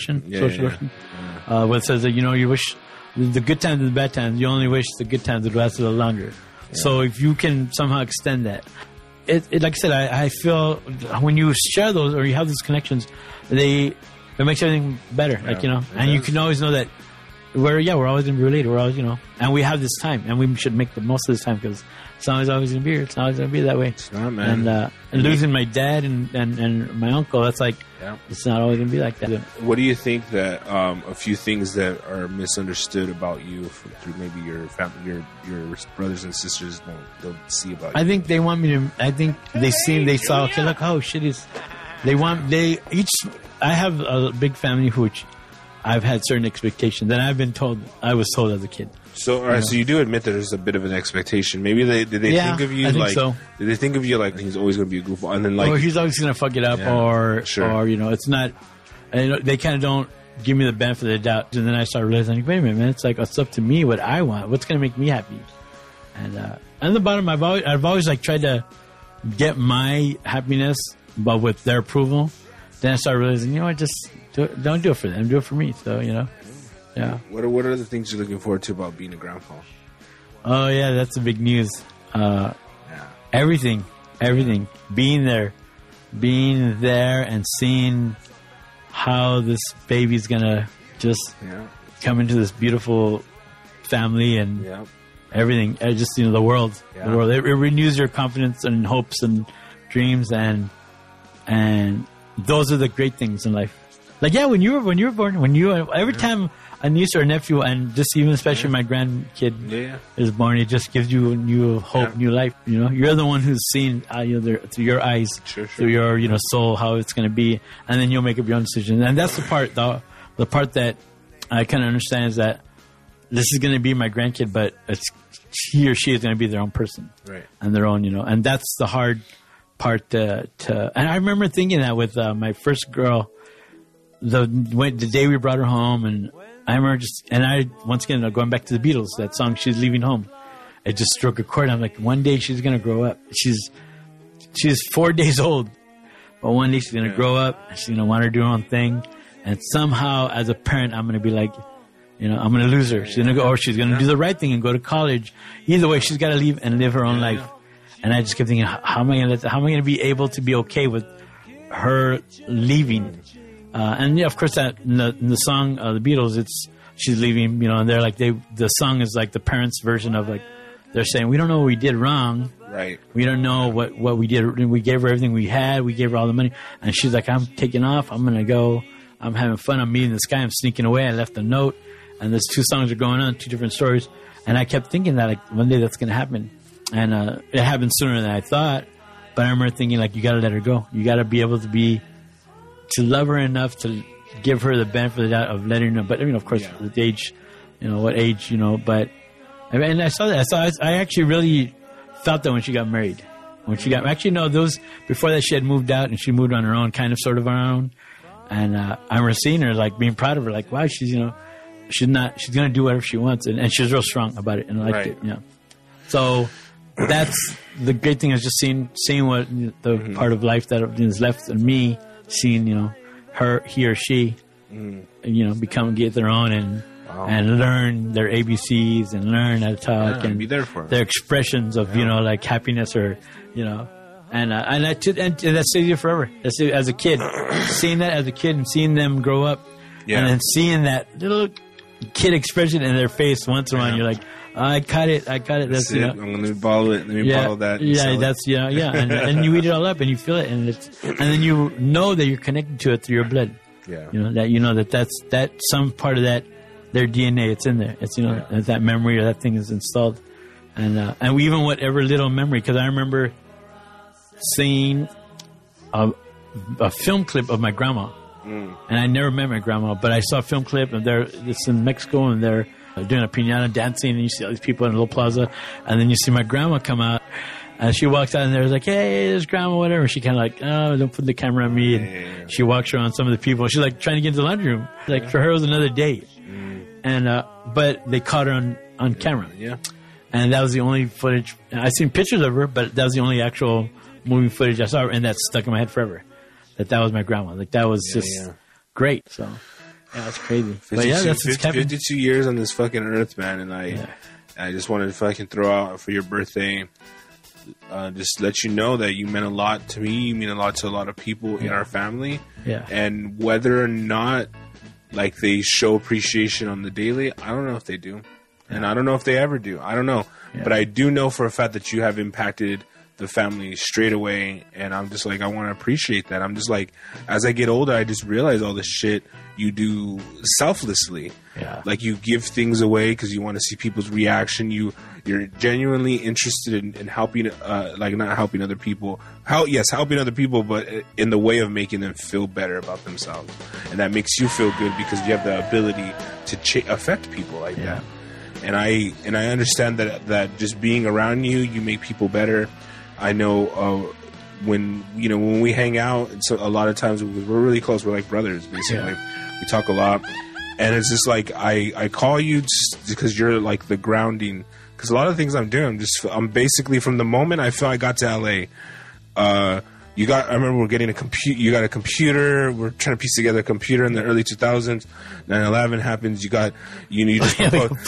Speaker 1: it says that you wish the good times and the bad times. You only wish the good times would last a little longer. Yeah. So if you can somehow extend that, it like I said, I feel when you share those or you have those connections, it makes everything better. Yeah, and you can always know that. We're always going to be related. We're always, and we have this time, and we should make the most of this time because it's not always going to be here. It's not always going to be that way.
Speaker 3: It's not, man.
Speaker 1: And losing my dad and my uncle, that's like, it's not always going to be like that.
Speaker 3: What do you think that a few things that are misunderstood about you through maybe your family, your brothers and sisters don't see about you?
Speaker 1: I think they want me to. I think they saw. Okay, look, oh shit, I have a big family which. I've had certain expectations that I was told as a kid.
Speaker 3: So, all right, so you do admit that there's a bit of an expectation. Maybe did they think of you like? So. Did they think of you like he's always going to be a goofball, and then like,
Speaker 1: or he's always going to fuck it up, or it's not. They kind of don't give me the benefit of the doubt, and then I start realizing, wait a minute, man, it's like it's up to me what I want, what's going to make me happy, and at the bottom, I've always like tried to get my happiness, but with their approval. Then I started realizing, just don't do it for them, do it for me. So, yeah.
Speaker 3: What are the things you're looking forward to about being a grandpa?
Speaker 1: Oh, yeah, that's the big news. Everything. Being there and seeing how this baby's going to just come into this beautiful family and everything. Just, the world. Yeah. The world. It renews your confidence and hopes and dreams and those are the great things in life. Like, when you were born, every time a niece or a nephew, and just even especially my grandkid is born, it just gives you new hope, new life. You're the one who's seen through your eyes, through your soul, how it's going to be, and then you'll make up your own decision. And that's the part that I kind of understand is that this is going to be my grandkid, but he or she is going to be their own person,
Speaker 3: right?
Speaker 1: And their own, and that's the hard part to and I remember thinking that with my first girl, the day we brought her home, and I remember once again going back to the Beatles, that song "She's Leaving Home," it just struck a chord. I'm like, one day she's gonna grow up. She's 4 days old, but one day she's gonna grow up and she's gonna want to do her own thing, and somehow as a parent I'm gonna be like, I'm gonna lose her. She's gonna go, or she's gonna do the right thing and go to college. Either way, she's got to leave and live her own life. And I just kept thinking, how am I going to be able to be okay with her leaving? And of course, that in the song the Beatles, she's leaving, and they're like the song is like the parents' version of like they're saying we don't know what we did wrong,
Speaker 3: right?
Speaker 1: We don't know what we did. We gave her everything we had. We gave her all the money, and she's like, I'm taking off. I'm going to go. I'm having fun. I'm meeting this guy. I'm sneaking away. I left a note, and there's 2 songs are going on, 2 different stories, and I kept thinking that like one day that's going to happen. And it happened sooner than I thought. But I remember thinking, like, you got to let her go. You got to be able to love her enough to give her the benefit of the doubt of letting her know. But, of course, with age, what age, But, and I saw that. I actually really felt that when she got married. Before that, she had moved out and she moved on her own, kind of sort of on her own. And I remember seeing her, like, being proud of her, like, wow, she's going to do whatever she wants. And she's real strong about it. And I liked it, So
Speaker 2: that's the great thing is just seeing what the part of life that is left in me, seeing, he or she, get their own and learn their ABCs and learn how to talk and
Speaker 3: be there for them.
Speaker 2: Their expressions of, like happiness or, and that stays you forever. As a kid, seeing that as a kid and seeing them grow up and then seeing that little kid expression in their face once in a while, you're like, I got it. That's
Speaker 3: it. I'm going to bottle it. Let me bottle that.
Speaker 2: Yeah, that's, and you eat it all up and you feel it and then you know that you're connected to it through your blood.
Speaker 3: Yeah.
Speaker 2: That's some part of that, their DNA, it's in there. It's, that memory or that thing is installed. And even whatever little memory, because I remember seeing a film clip of my grandma. And I never met my grandma, but I saw a film clip, and it's in Mexico, and they're doing a piñata dancing, and you see all these people in a little plaza, and then you see my grandma come out, and she walks out, and there's like, hey, there's grandma, whatever. She kind of like, oh, don't put the camera on me, and she walks around some of the people. She's like trying to get into the laundry room. Like for her, it was another date, and but they caught her on camera.
Speaker 3: Yeah,
Speaker 2: and that was the only footage. I seen pictures of her, but that was the only actual moving footage I saw, and that stuck in my head forever. That was my grandma. Like that was just great. So that's crazy.
Speaker 3: 52 years on this fucking earth, man. And I just wanted to fucking throw out for your birthday. Just let you know that you meant a lot to me. You mean a lot to a lot of people in our family.
Speaker 2: Yeah.
Speaker 3: And whether or not like they show appreciation on the daily, I don't know if they do, and I don't know if they ever do. I don't know, but I do know for a fact that you have impacted the family straight away, and I'm just like, I want to appreciate that. I'm just like, as I get older, I just realize all this shit you do selflessly.
Speaker 2: Yeah.
Speaker 3: Like you give things away because you want to see people's reaction. You're genuinely interested in helping, like not helping other people. Helping other people, but in the way of making them feel better about themselves, and that makes you feel good because you have the ability to affect people like that. And I understand that just being around you make people better. I know when we hang out, and so a lot of times we're really close. We're like brothers, basically. Yeah. We talk a lot, and it's just like I call you just because you're like the grounding. Because a lot of things I'm doing, I'm basically from the moment I feel I got to LA. I remember we're getting you got a computer. We're trying to piece together a computer in the early 2000s. 9/11 happens. You just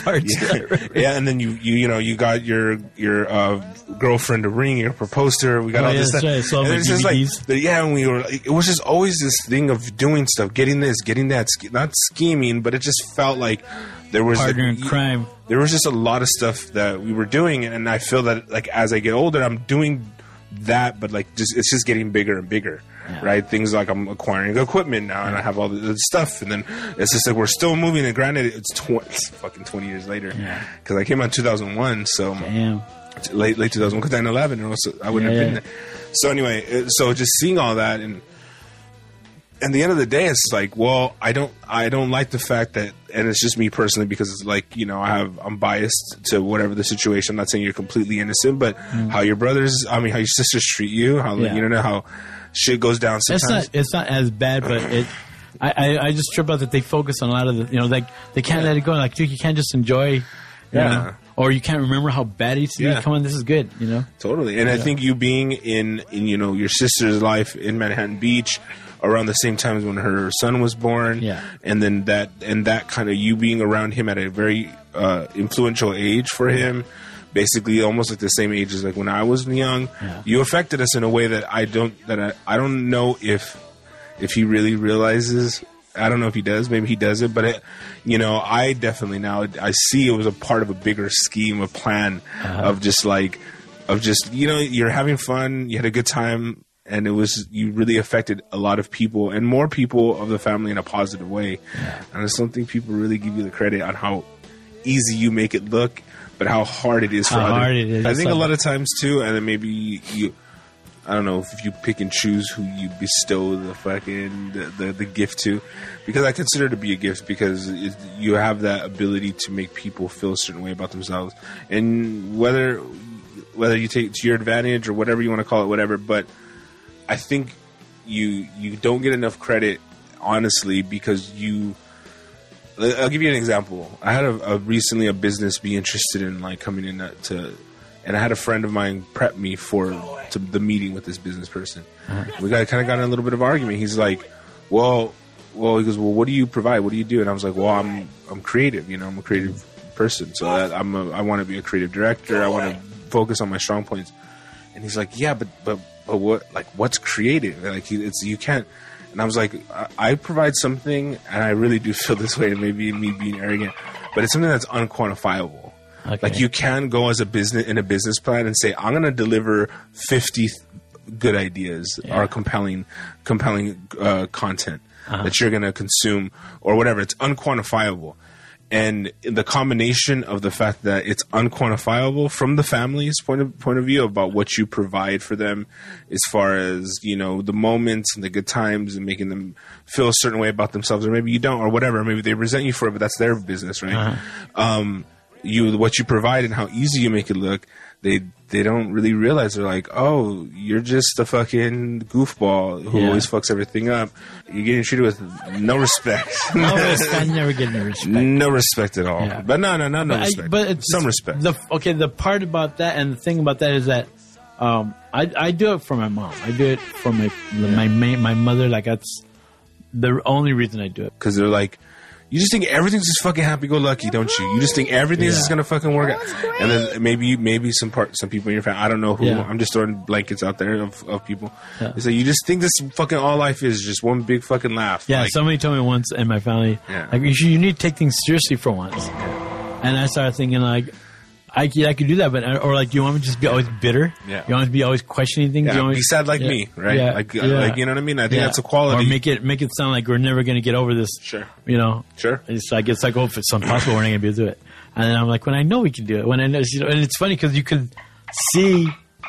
Speaker 3: and then you got your girlfriend a ring. You proposed to her. We got all this stuff. Right. And it's just like, and we were. It was just always this thing of doing stuff, getting this, getting that. Not scheming, but it just felt like there was
Speaker 2: partner in crime.
Speaker 3: There was just a lot of stuff that we were doing, and I feel that like as I get older, I'm doing that, but like it's just getting bigger and bigger, right? Things like I'm acquiring equipment now, and I have all the stuff, and then it's just like we're still moving. And granted, it's fucking 20 years later, because I came out in 2001, so late 2001, because 9/11, I wouldn't have been there. So anyway, so just seeing all that, and at the end of the day, it's like, well, I don't like the fact that, and it's just me personally, because it's like, I'm biased to whatever the situation. I'm not saying you're completely innocent, but how your how your sisters treat you, how how shit goes down sometimes.
Speaker 2: It's not as bad, but I just trip out that they focus on a lot of the, like they can't let it go. Like, dude, you can't just enjoy, you know, or you can't remember how bad it used to be. Come on, this is good,
Speaker 3: Totally. And I think you being in your sister's life in Manhattan Beach around the same time as when her son was born, and then that kind of you being around him at a very influential age for him, basically almost like the same age as like when I was young. You affected us in a way that I don't know if he really realizes. I don't know if he does. Maybe he doesn't. But I definitely now I see it was a part of a bigger scheme, a plan of just you're having fun, you had a good time. And you really affected a lot of people and more people of the family in a positive way. And I just don't think people really give you the credit on how easy you make it look, but how hard it is for others. I think a lot of times too, and then maybe I don't know if you pick and choose who you bestow the fucking the gift to, because I consider it to be a gift because you have that ability to make people feel a certain way about themselves, and whether you take it to your advantage or whatever you want to call it, whatever, but I think you don't get enough credit, honestly, because I'll give you an example. I had recently a business be interested in like coming in to and I had a friend of mine prep me to the meeting with this business person. We kind of got in a little bit of argument. He's like, well, he goes, well, what do you provide? What do you do? And I was like, well, I'm creative. You know, I'm a creative person, so I want to be a creative director. I want to focus on my strong points. And he's like, yeah, but what, like, what's creative? Like, you can't. And I was like, I provide something, and I really do feel this way, and maybe me being arrogant, but it's something that's unquantifiable. Okay. Like, you can go as a business plan and say, I'm going to deliver 50 good ideas or compelling content that you're going to consume or whatever. It's unquantifiable. And the combination of the fact that it's unquantifiable from the family's point of view about what you provide for them, as far as, you know, the moments and the good times and making them feel a certain way about themselves, or maybe you don't, or whatever. Maybe they resent you for it, but that's their business, right? What you provide and how easy you make it look, they don't really realize. They're like, oh, you're just a fucking goofball who always fucks everything up. You're getting treated with no respect.
Speaker 1: No respect. I never get no respect.
Speaker 3: No respect at all. Yeah. But no respect. But it's some respect.
Speaker 1: The part about that and the thing about that is that I do it for my mom. I do it for my mother. Like, that's the only reason I do it.
Speaker 3: Because they're like, you just think everything's just fucking happy-go-lucky, don't you? You just think everything's just gonna fucking work out. And then maybe some people in your family, I don't know who. Yeah. I'm just throwing blankets out there of people. Yeah. They say you just think this fucking all life is just one big fucking laugh.
Speaker 1: Yeah, like, somebody told me once in my family, like, you need to take things seriously for once. And I started thinking, like, I could do that, but or like, you want me to just be always bitter? Yeah. You want me to be always questioning things?
Speaker 3: Yeah, be sad like me, right? Yeah. Like, you know what I mean? I think that's a quality.
Speaker 1: Or make it sound like we're never going to get over this.
Speaker 3: Sure.
Speaker 1: You know?
Speaker 3: Sure.
Speaker 1: It's like, oh, if it's impossible, we're not going to be able to do it. And then I'm like, when I know we can do it, when I know, you know, and it's funny because you could see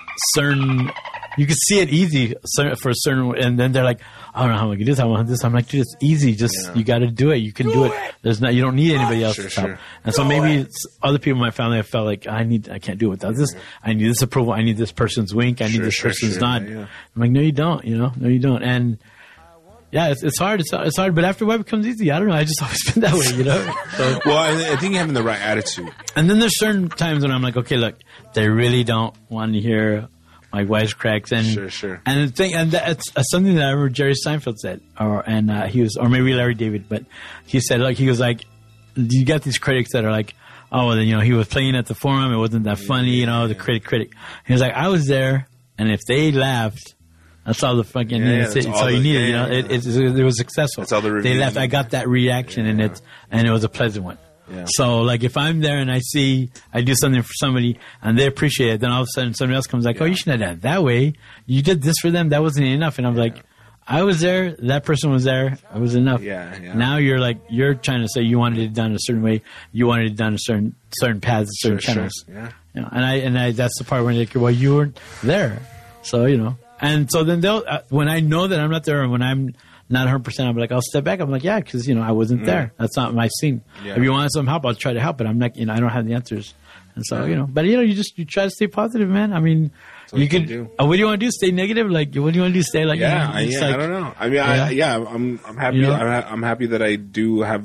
Speaker 1: it easy for a certain, and then they're like, I don't know how I can do this. I want this. I'm like, dude, it's easy. Just you got to do it. You can do it. You don't need anybody else to help. Sure. And so maybe other people in my family, I felt like I can't do it without this. I need this approval. I need this person's wink. I need this person's nod. Yeah. I'm like, no, you don't. You know, no, you don't. And yeah, it's hard. It's hard. But after a while, it becomes easy. I don't know. I just always been that way. You know. So,
Speaker 3: well, I think you're having the right attitude.
Speaker 1: And then there's certain times when I'm like, okay, look, they really don't want to hear my wisecracks, and and the thing, and that's something that I remember Jerry Seinfeld said, or maybe Larry David, but he said, like, he was like, you got these critics that are like, oh, well, then, you know, he was playing at the Forum, it wasn't that funny, you know, the critic. He was like, I was there, and if they laughed, that's all the fucking that's all you needed, you know. It was successful.
Speaker 3: That's all the review.
Speaker 1: They laughed. I got that reaction, and it was a pleasant one. Yeah. So, like, if I'm there and I do something for somebody and they appreciate it, then all of a sudden somebody else comes like, oh, you shouldn't have done it that way. You did this for them. That wasn't enough. And I'm like, I was there. That person was there. It was enough.
Speaker 3: Yeah.
Speaker 1: Now you're trying to say you wanted it done a certain way. You wanted it done a certain paths, certain channels.
Speaker 3: Yeah.
Speaker 1: You know, and I that's the part where they're like, well, you weren't there. So, you know. And so then when I know that I'm not there and when I'm not 100%, I'm like, I'll step back. I'm like, yeah, because, you know, I wasn't there. That's not my scene. Yeah. If you want some help, I'll try to help, but I'm not, you know, I don't have the answers. And so, you know, but, you know, you try to stay positive, man. I mean, you can do. What do you want to do? Stay negative? Like, what do you want to do? Stay like,
Speaker 3: I don't know. I mean, I'm happy. You know? I'm happy that I do have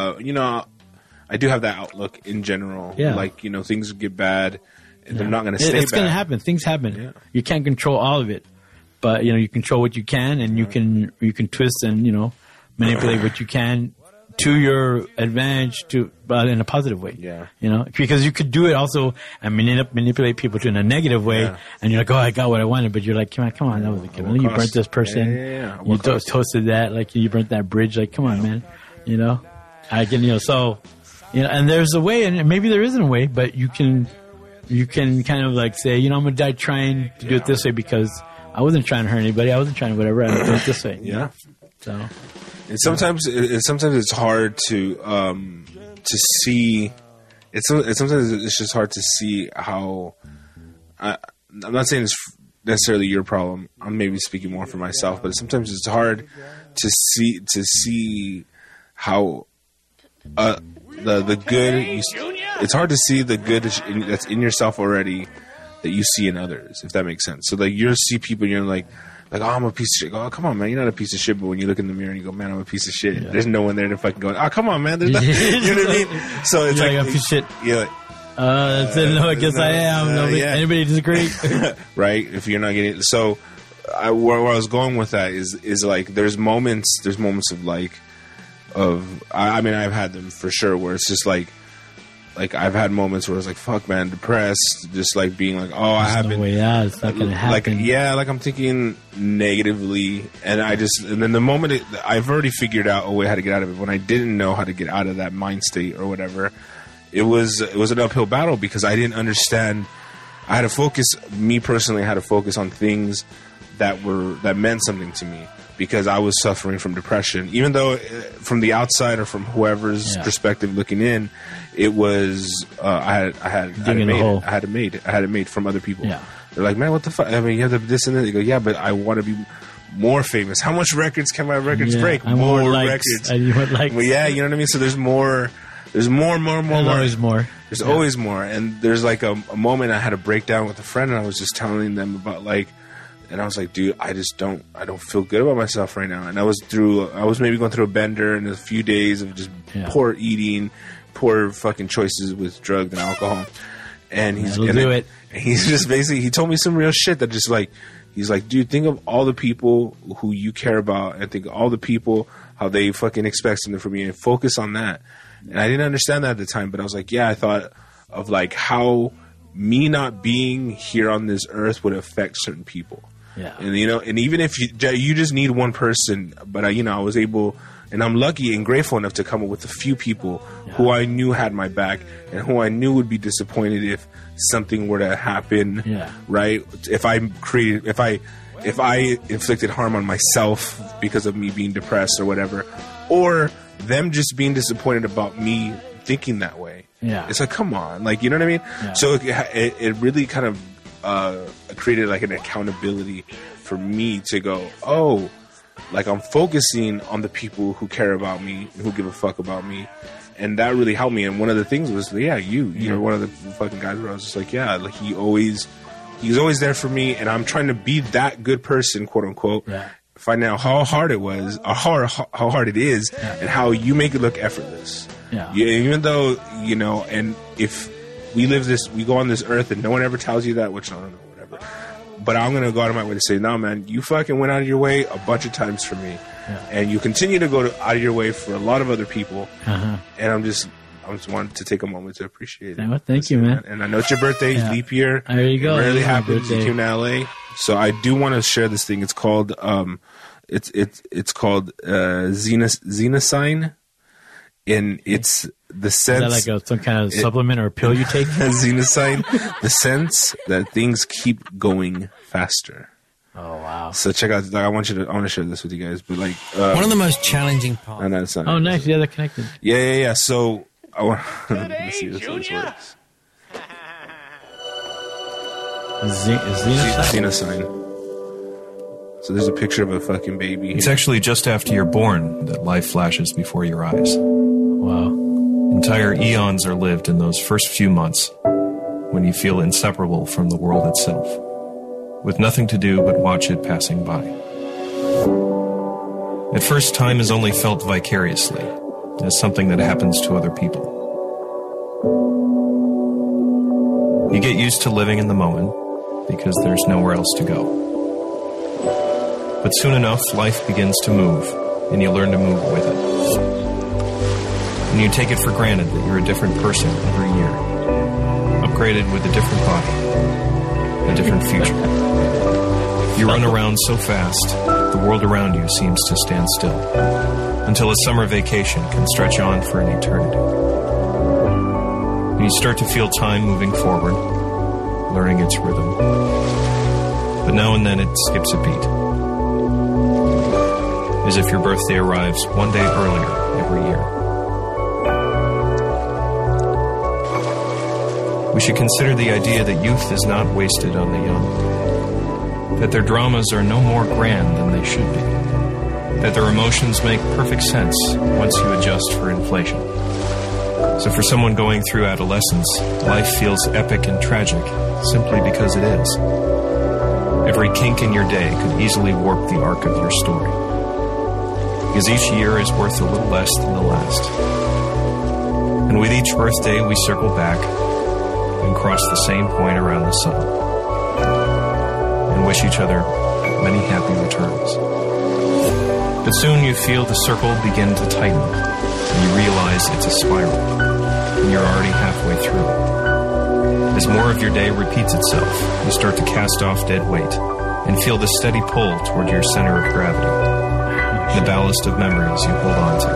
Speaker 3: I do have that outlook in general. Yeah. Like, you know, things get bad and they're not going to stay bad.
Speaker 1: It's going to happen. Things happen. Yeah. You can't control all of it. But, you know, you control what you can, and you can twist and, you know, manipulate what you can to your advantage, but in a positive way.
Speaker 3: Yeah.
Speaker 1: You know, because you could do it also and manipulate people in a negative way, and you're like, oh, I got what I wanted, but you're like, come on, that was a good one. You burnt this person.
Speaker 3: Yeah.
Speaker 1: You toasted that, like, you burnt that bridge. Like, come on, man. You know, I can, you know, so, you know, and there's a way, and maybe there isn't a way, but you can kind of like say, you know, I'm going to die trying to do it this way because I wasn't trying to hurt anybody. I wasn't trying to whatever. I do it this way.
Speaker 3: Yeah.
Speaker 1: So,
Speaker 3: and sometimes it's hard to see. Sometimes it's just hard to see how. I'm not saying it's necessarily your problem. I'm maybe speaking more for myself, but sometimes it's hard to see how the good. It's hard to see the good that's in yourself already that you see in others, if that makes sense. So, like, you see people and you're like, oh, I'm a piece of shit. Oh, come on, man, you're not a piece of shit. But when you look in the mirror and you go, man, I'm a piece of shit. Yeah. There's no one there to fucking go, oh, come on, man. There's you know what I mean? So it's like,
Speaker 1: a piece of shit.
Speaker 3: Yeah,
Speaker 2: No, I guess I am. Anybody disagree?
Speaker 3: Right? If you're not getting so, where I was going with that is like there's moments of like I mean I've had them for sure where it's just like I've had moments where it's like fuck man, depressed, just like being like I haven't.
Speaker 1: No way out. It's not gonna happen.
Speaker 3: Like I'm thinking negatively, and then the moment I've already figured out a way how to get out of it. When I didn't know how to get out of that mind state or whatever, it was an uphill battle because I didn't understand. I had to focus. Me personally, I had to focus on things that meant something to me because I was suffering from depression. Even though from the outside or from whoever's perspective looking in, it was I had it made from other people.
Speaker 1: Yeah.
Speaker 3: They're like, man, what the fuck? I mean, you have this and that. They go, yeah, but I want to be more famous. How much records can my records break?
Speaker 1: More records.
Speaker 3: Well, yeah, you know what I mean? So there's more. There's more.
Speaker 1: Always more.
Speaker 3: There's always more. And there's like a moment I had a breakdown with a friend, and I was just telling them about like, and I was like, dude, I don't feel good about myself right now. And I was maybe going through a bender and a few days of just poor eating, poor fucking choices with drugs and alcohol. And he's just basically, he told me some real shit that just like, he's like, dude, think of all the people who you care about and think of all the people, how they fucking expect something from you and focus on that. And I didn't understand that at the time, but I was like, yeah, I thought of like how me not being here on this earth would affect certain people.
Speaker 1: Yeah.
Speaker 3: And, you know, and even if you just need one person, but I was able, and I'm lucky and grateful enough to come up with a few people who I knew had my back and who I knew would be disappointed if something were to happen.
Speaker 1: Yeah.
Speaker 3: Right. If I inflicted harm on myself because of me being depressed or whatever, or them just being disappointed about me thinking that way.
Speaker 1: Yeah.
Speaker 3: It's like, come on. Like, you know what I mean? Yeah. So it really kind of created like an accountability for me to go, oh, like I'm focusing on the people who care about me, who give a fuck about me. And that really helped me. And one of the things was, you're one of the fucking guys where I was just like, like he's always there for me. And I'm trying to be that good person, quote unquote. Yeah. Find out how hard it was, or how hard it is, and how you make it look effortless.
Speaker 1: Yeah.
Speaker 3: Even though, and if we go on this earth and no one ever tells you that, which I don't know, whatever. But I'm going to go out of my way to say, no, man, you fucking went out of your way a bunch of times for me. Yeah. And you continue to go out of your way for a lot of other people. Uh-huh. And I just wanted to take a moment to appreciate it.
Speaker 1: Well, thank you, man.
Speaker 3: And I know it's your birthday, leap year.
Speaker 1: There you go.
Speaker 3: It rarely happens. You came to LA. So I do want to share this thing. It's called, it's called, Xenocine. And it's the sense.
Speaker 1: Is that like some kind of supplement or a pill you take?
Speaker 3: Xenocine. The sense that things keep going faster.
Speaker 1: Oh wow!
Speaker 3: So check out. I want to share this with you guys. But like
Speaker 4: one of the most challenging parts.
Speaker 3: No, it's not.
Speaker 1: Oh, nice. Yeah, they're connected.
Speaker 3: Yeah. So I want to see this works. Xenocine. So there's a picture of a fucking baby here.
Speaker 5: It's actually just after you're born that life flashes before your eyes.
Speaker 1: Wow.
Speaker 5: Entire eons are lived in those first few months when you feel inseparable from the world itself, with nothing to do but watch it passing by. At first, time is only felt vicariously, as something that happens to other people. You get used to living in the moment because there's nowhere else to go. But soon enough, life begins to move, and you learn to move with it. And you take it for granted that you're a different person every year, upgraded with a different body, a different future. You run around so fast, the world around you seems to stand still, until a summer vacation can stretch on for an eternity. And you start to feel time moving forward, learning its rhythm. But now and then it skips a beat, as if your birthday arrives one day earlier every year. We should consider the idea that youth is not wasted on the young, that their dramas are no more grand than they should be, that their emotions make perfect sense once you adjust for inflation. So for someone going through adolescence, life feels epic and tragic simply because it is. Every kink in your day could easily warp the arc of your story, because each year is worth a little less than the last. And with each birthday, we circle back, and cross the same point around the sun. And wish each other many happy returns. But soon you feel the circle begin to tighten, and you realize it's a spiral, and you're already halfway through. As more of your day repeats itself, you start to cast off dead weight, and feel the steady pull toward your center of gravity, the ballast of memories you hold on to,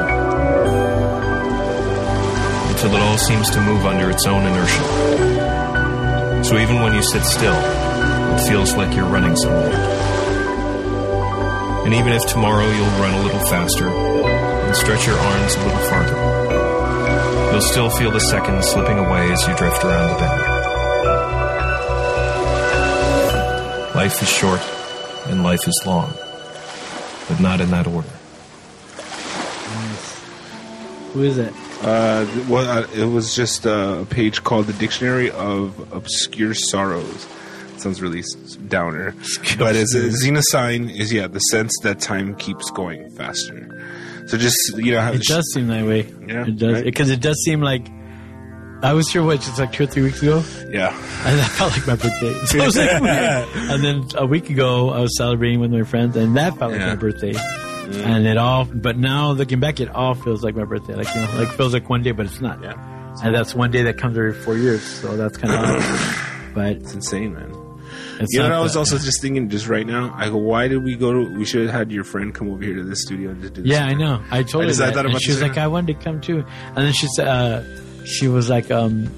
Speaker 5: until it all seems to move under its own inertia. So even when you sit still, it feels like you're running somewhere. And even if tomorrow you'll run a little faster and stretch your arms a little farther, you'll still feel the seconds slipping away as you drift around the bend. Life is short and life is long, but not in that order.
Speaker 1: Who is it?
Speaker 3: It was just a page called The Dictionary of Obscure Sorrows. Sounds really downer. But as a Xena sign is, the sense that time keeps going faster. So just,
Speaker 1: it does seem that way.
Speaker 3: Yeah,
Speaker 1: it does.
Speaker 3: right?
Speaker 1: Because it does seem like, I was here, just like 2 or 3 weeks ago?
Speaker 3: Yeah.
Speaker 1: And that felt like my birthday. So it was like weird. And then a week ago, I was celebrating with my friends, and that felt like my birthday. And but now looking back, it all feels like my birthday. Like, like feels like one day, but it's not.
Speaker 3: Yeah.
Speaker 1: And that's one day that comes every 4 years. So that's kind of odd. But
Speaker 3: it's insane, man.
Speaker 1: It's
Speaker 3: I was also just thinking just right now, I go, why did we we should have had your friend come over here to this studio and just do this.
Speaker 1: Yeah, I know. I told her that.
Speaker 3: And
Speaker 1: she was like, I wanted to come too. And then she said, she was like, and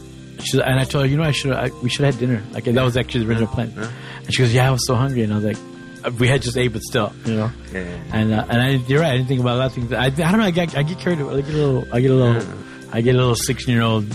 Speaker 1: I told her, we should have had dinner. Like, that was actually the original plan.
Speaker 3: Yeah.
Speaker 1: And she goes, I was so hungry. And I was like, we had just ate, but still,
Speaker 3: Yeah.
Speaker 1: And you're right. I didn't think about a lot of things. I don't know. I get carried away. I get a little 16-year-old,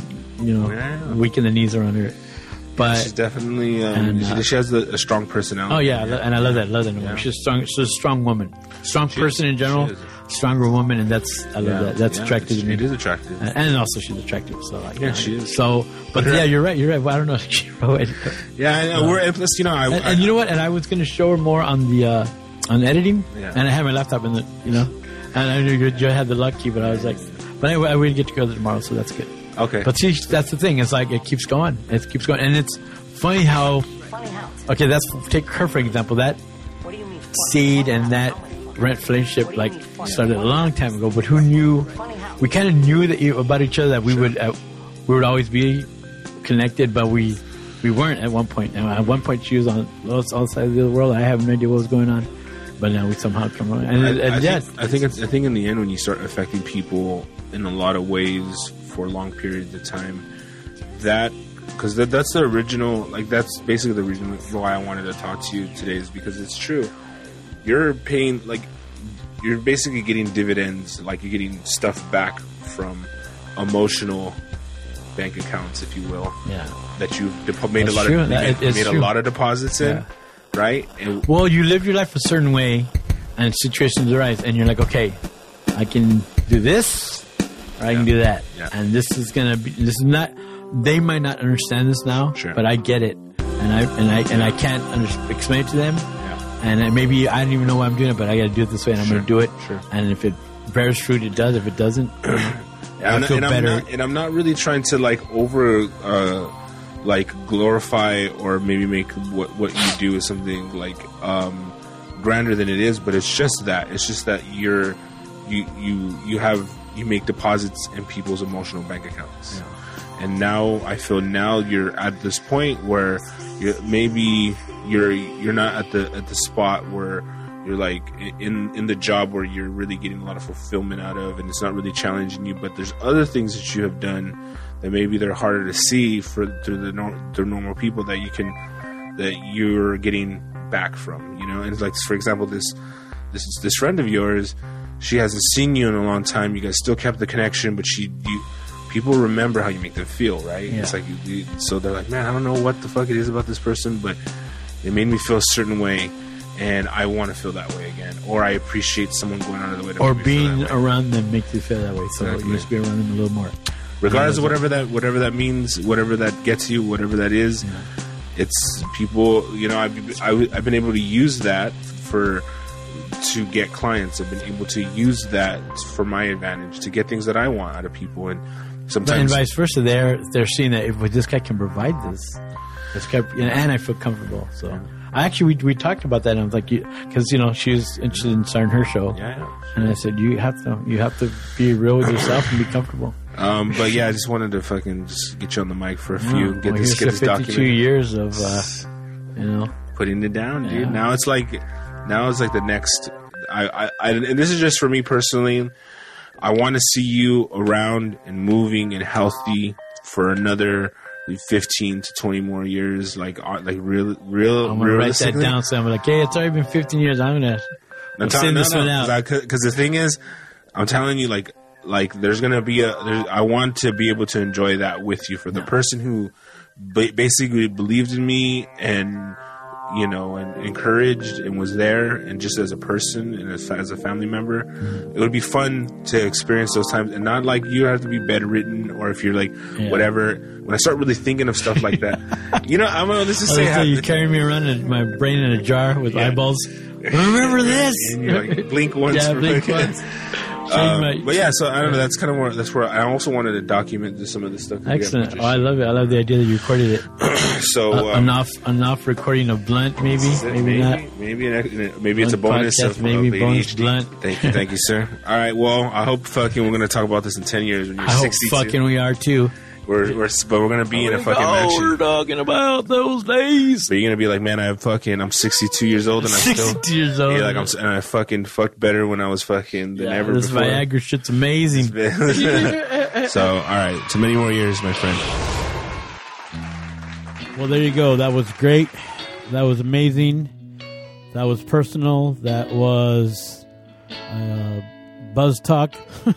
Speaker 1: weak in the knees around her. But
Speaker 3: she's definitely, she has a strong personality.
Speaker 1: Oh yeah, and I love that. Yeah. She's strong. She's a strong woman, person in general. Stronger woman, and I love that. That's attractive to me.
Speaker 3: It is attractive,
Speaker 1: and also she's attractive. So
Speaker 3: she is.
Speaker 1: So, but you're right. Well, I don't know.
Speaker 3: Yeah, I know. And plus,
Speaker 1: and you know what? And I was going to show her more on the on editing, and I had my laptop in the, and I knew you had the luck key, but I was like, but anyway, we get together tomorrow, so that's good.
Speaker 3: Okay.
Speaker 1: But see, that's the thing. It's like it keeps going. And it's funny how. Okay, take her for example. That seed and that relationship started a long time ago. But who knew? We kind of knew about each other that we would always be connected, but we weren't at one point. Now, at one point, she was on all sides of the world. I have no idea what was going on, but now we somehow come on.
Speaker 3: I think in the end, when you start affecting people in a lot of ways for long periods of time, because that's the original, that's basically the reason why I wanted to talk to you today, is because it's true. You're paying, you're basically getting dividends, you're getting stuff back from emotional bank accounts, if you will, that you've made a lot of deposits in, right? And
Speaker 1: you live your life a certain way, and situations arise, and you're like, okay, I can do this, or I can do that, and this is not. They might not understand this now, but I get it, and I can't explain it to them, and maybe I don't even know why I'm doing it, but I got to do it this way, and I'm going to do it, and if it bears fruit, it does. If it doesn't, I feel better.
Speaker 3: I'm not really trying to glorify or maybe make what you do is something grander than it is, but it's just that you make deposits in people's emotional bank accounts. And now I feel you're at this point where you're not at the spot where you're in the job where you're really getting a lot of fulfillment out of, and it's not really challenging you. But there's other things that you have done that maybe they're harder to see through the normal people that you're getting back from. And it's for example, this friend of yours, she hasn't seen you in a long time. You guys still kept the connection, but people remember how you make them feel, right? Yeah. It's so they're like, man, I don't know what the fuck it is about this person, but they made me feel a certain way, and I want to feel that way again. Or I appreciate someone going out of the way to
Speaker 1: or
Speaker 3: make me
Speaker 1: being
Speaker 3: feel that way.
Speaker 1: around them makes you feel that way. So you just be around them a little more.
Speaker 3: Regardless of whatever that means, whatever that gets you, whatever that is, it's people. I've been able to use that to get clients. I've been able to use that for my advantage to get things that I want out of people, and
Speaker 2: And
Speaker 3: sometimes.
Speaker 2: vice versa, they're seeing that if this guy can provide this guy, and I feel comfortable. So I actually we talked about that, and I was like, because she was interested in starting her show, and I said you have to be real with yourself and be comfortable.
Speaker 3: But yeah, I just wanted to fucking just get you on the mic for a few, get this
Speaker 2: 52
Speaker 3: document.
Speaker 2: years of
Speaker 3: putting it down, dude. Now it's like the next. I and this is just for me personally. I want to see you around and moving and healthy for another 15 to 20 more years. Like real.
Speaker 2: I'm gonna write that down. So I'm like, hey, it's already been 15 years. I'm gonna send this one out.
Speaker 3: Because the thing is, I'm telling you, like there's gonna be I want to be able to enjoy that with you for the person who basically believed in me and and encouraged and was there, and just as a person and as a family member, it would be fun to experience those times, and not like you have to be bedridden or if you're like whatever. When I start really thinking of stuff like that, I'm gonna just say
Speaker 2: so you carry me around in my brain in a jar with eyeballs. Remember this?
Speaker 3: And you like blink once.
Speaker 2: Blink once.
Speaker 3: But yeah, so I don't know. That's kind of where. That's where I also wanted to document some of this stuff.
Speaker 2: Excellent. I love it. I love the idea that you recorded it.
Speaker 3: So
Speaker 2: enough recording of Blunt, maybe not.
Speaker 3: Maybe it's a bonus
Speaker 2: podcast,
Speaker 3: of
Speaker 2: maybe bonus
Speaker 3: ADHD.
Speaker 2: Blunt.
Speaker 3: Thank you, sir. All right. Well, I hope fucking we're gonna talk about this in 10 years when you're 62.
Speaker 2: I hope fucking we are too.
Speaker 3: But we're gonna be in a fucking mansion.
Speaker 2: We're talking about those days.
Speaker 3: But you're gonna be like, man, I'm 62 years old and I'm
Speaker 2: 62 years old.
Speaker 3: Yeah, like and I fucking fucked better when I was fucking than ever
Speaker 2: this
Speaker 3: before.
Speaker 2: This Viagra shit's amazing.
Speaker 3: So, all right, so many more years, my friend.
Speaker 1: Well, there you go. That was great. That was amazing. That was personal. That was buzz talk,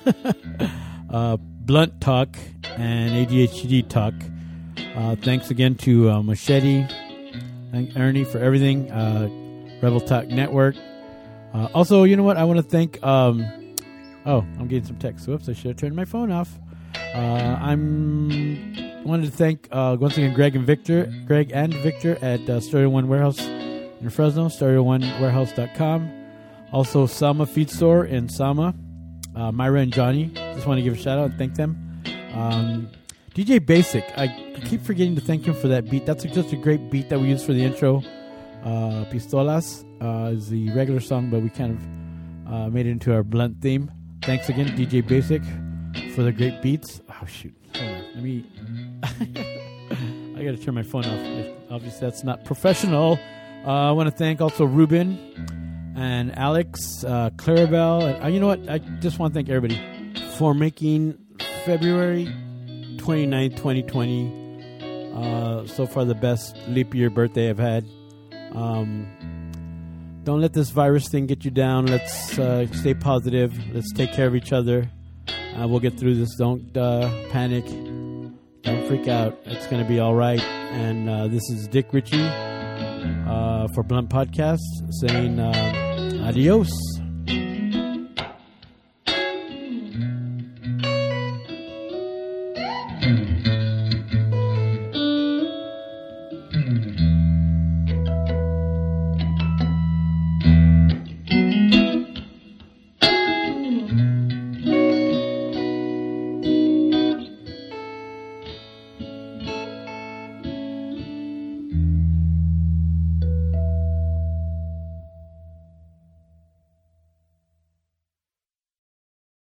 Speaker 1: blunt talk, and ADHD talk. Thanks again to Machete and Ernie for everything. Rebel Talk Network. Also, you know what? I want to thank. I'm getting some text. Whoops! I should have turned my phone off. Wanted to thank once again Greg and Victor at Stereo One Warehouse in Fresno, StereoOneWarehouse.com. Also, Sama Feed Store in Sama. Myra and Johnny. Just want to give a shout out and thank them. DJ Basic. I keep forgetting to thank him for that beat. That's just a great beat that we used for the intro. Pistolas is the regular song, but we kind of made it into our Blunt theme. Thanks again, DJ Basic, for the great beats. Oh, shoot. Hold on. Let me... I got to turn my phone off. Obviously, that's not professional. I want to thank also Ruben and Alex, Clarabelle. And, you know what? I just want to thank everybody for making February 29th, 2020 so far the best leap year birthday I've had. Don't let this virus thing get you down. Let's stay positive. Let's take care of each other. We'll get through this. Don't panic. Don't freak out. It's going to be all right. And this is Dick Ritchie for Blunt Podcast saying adios.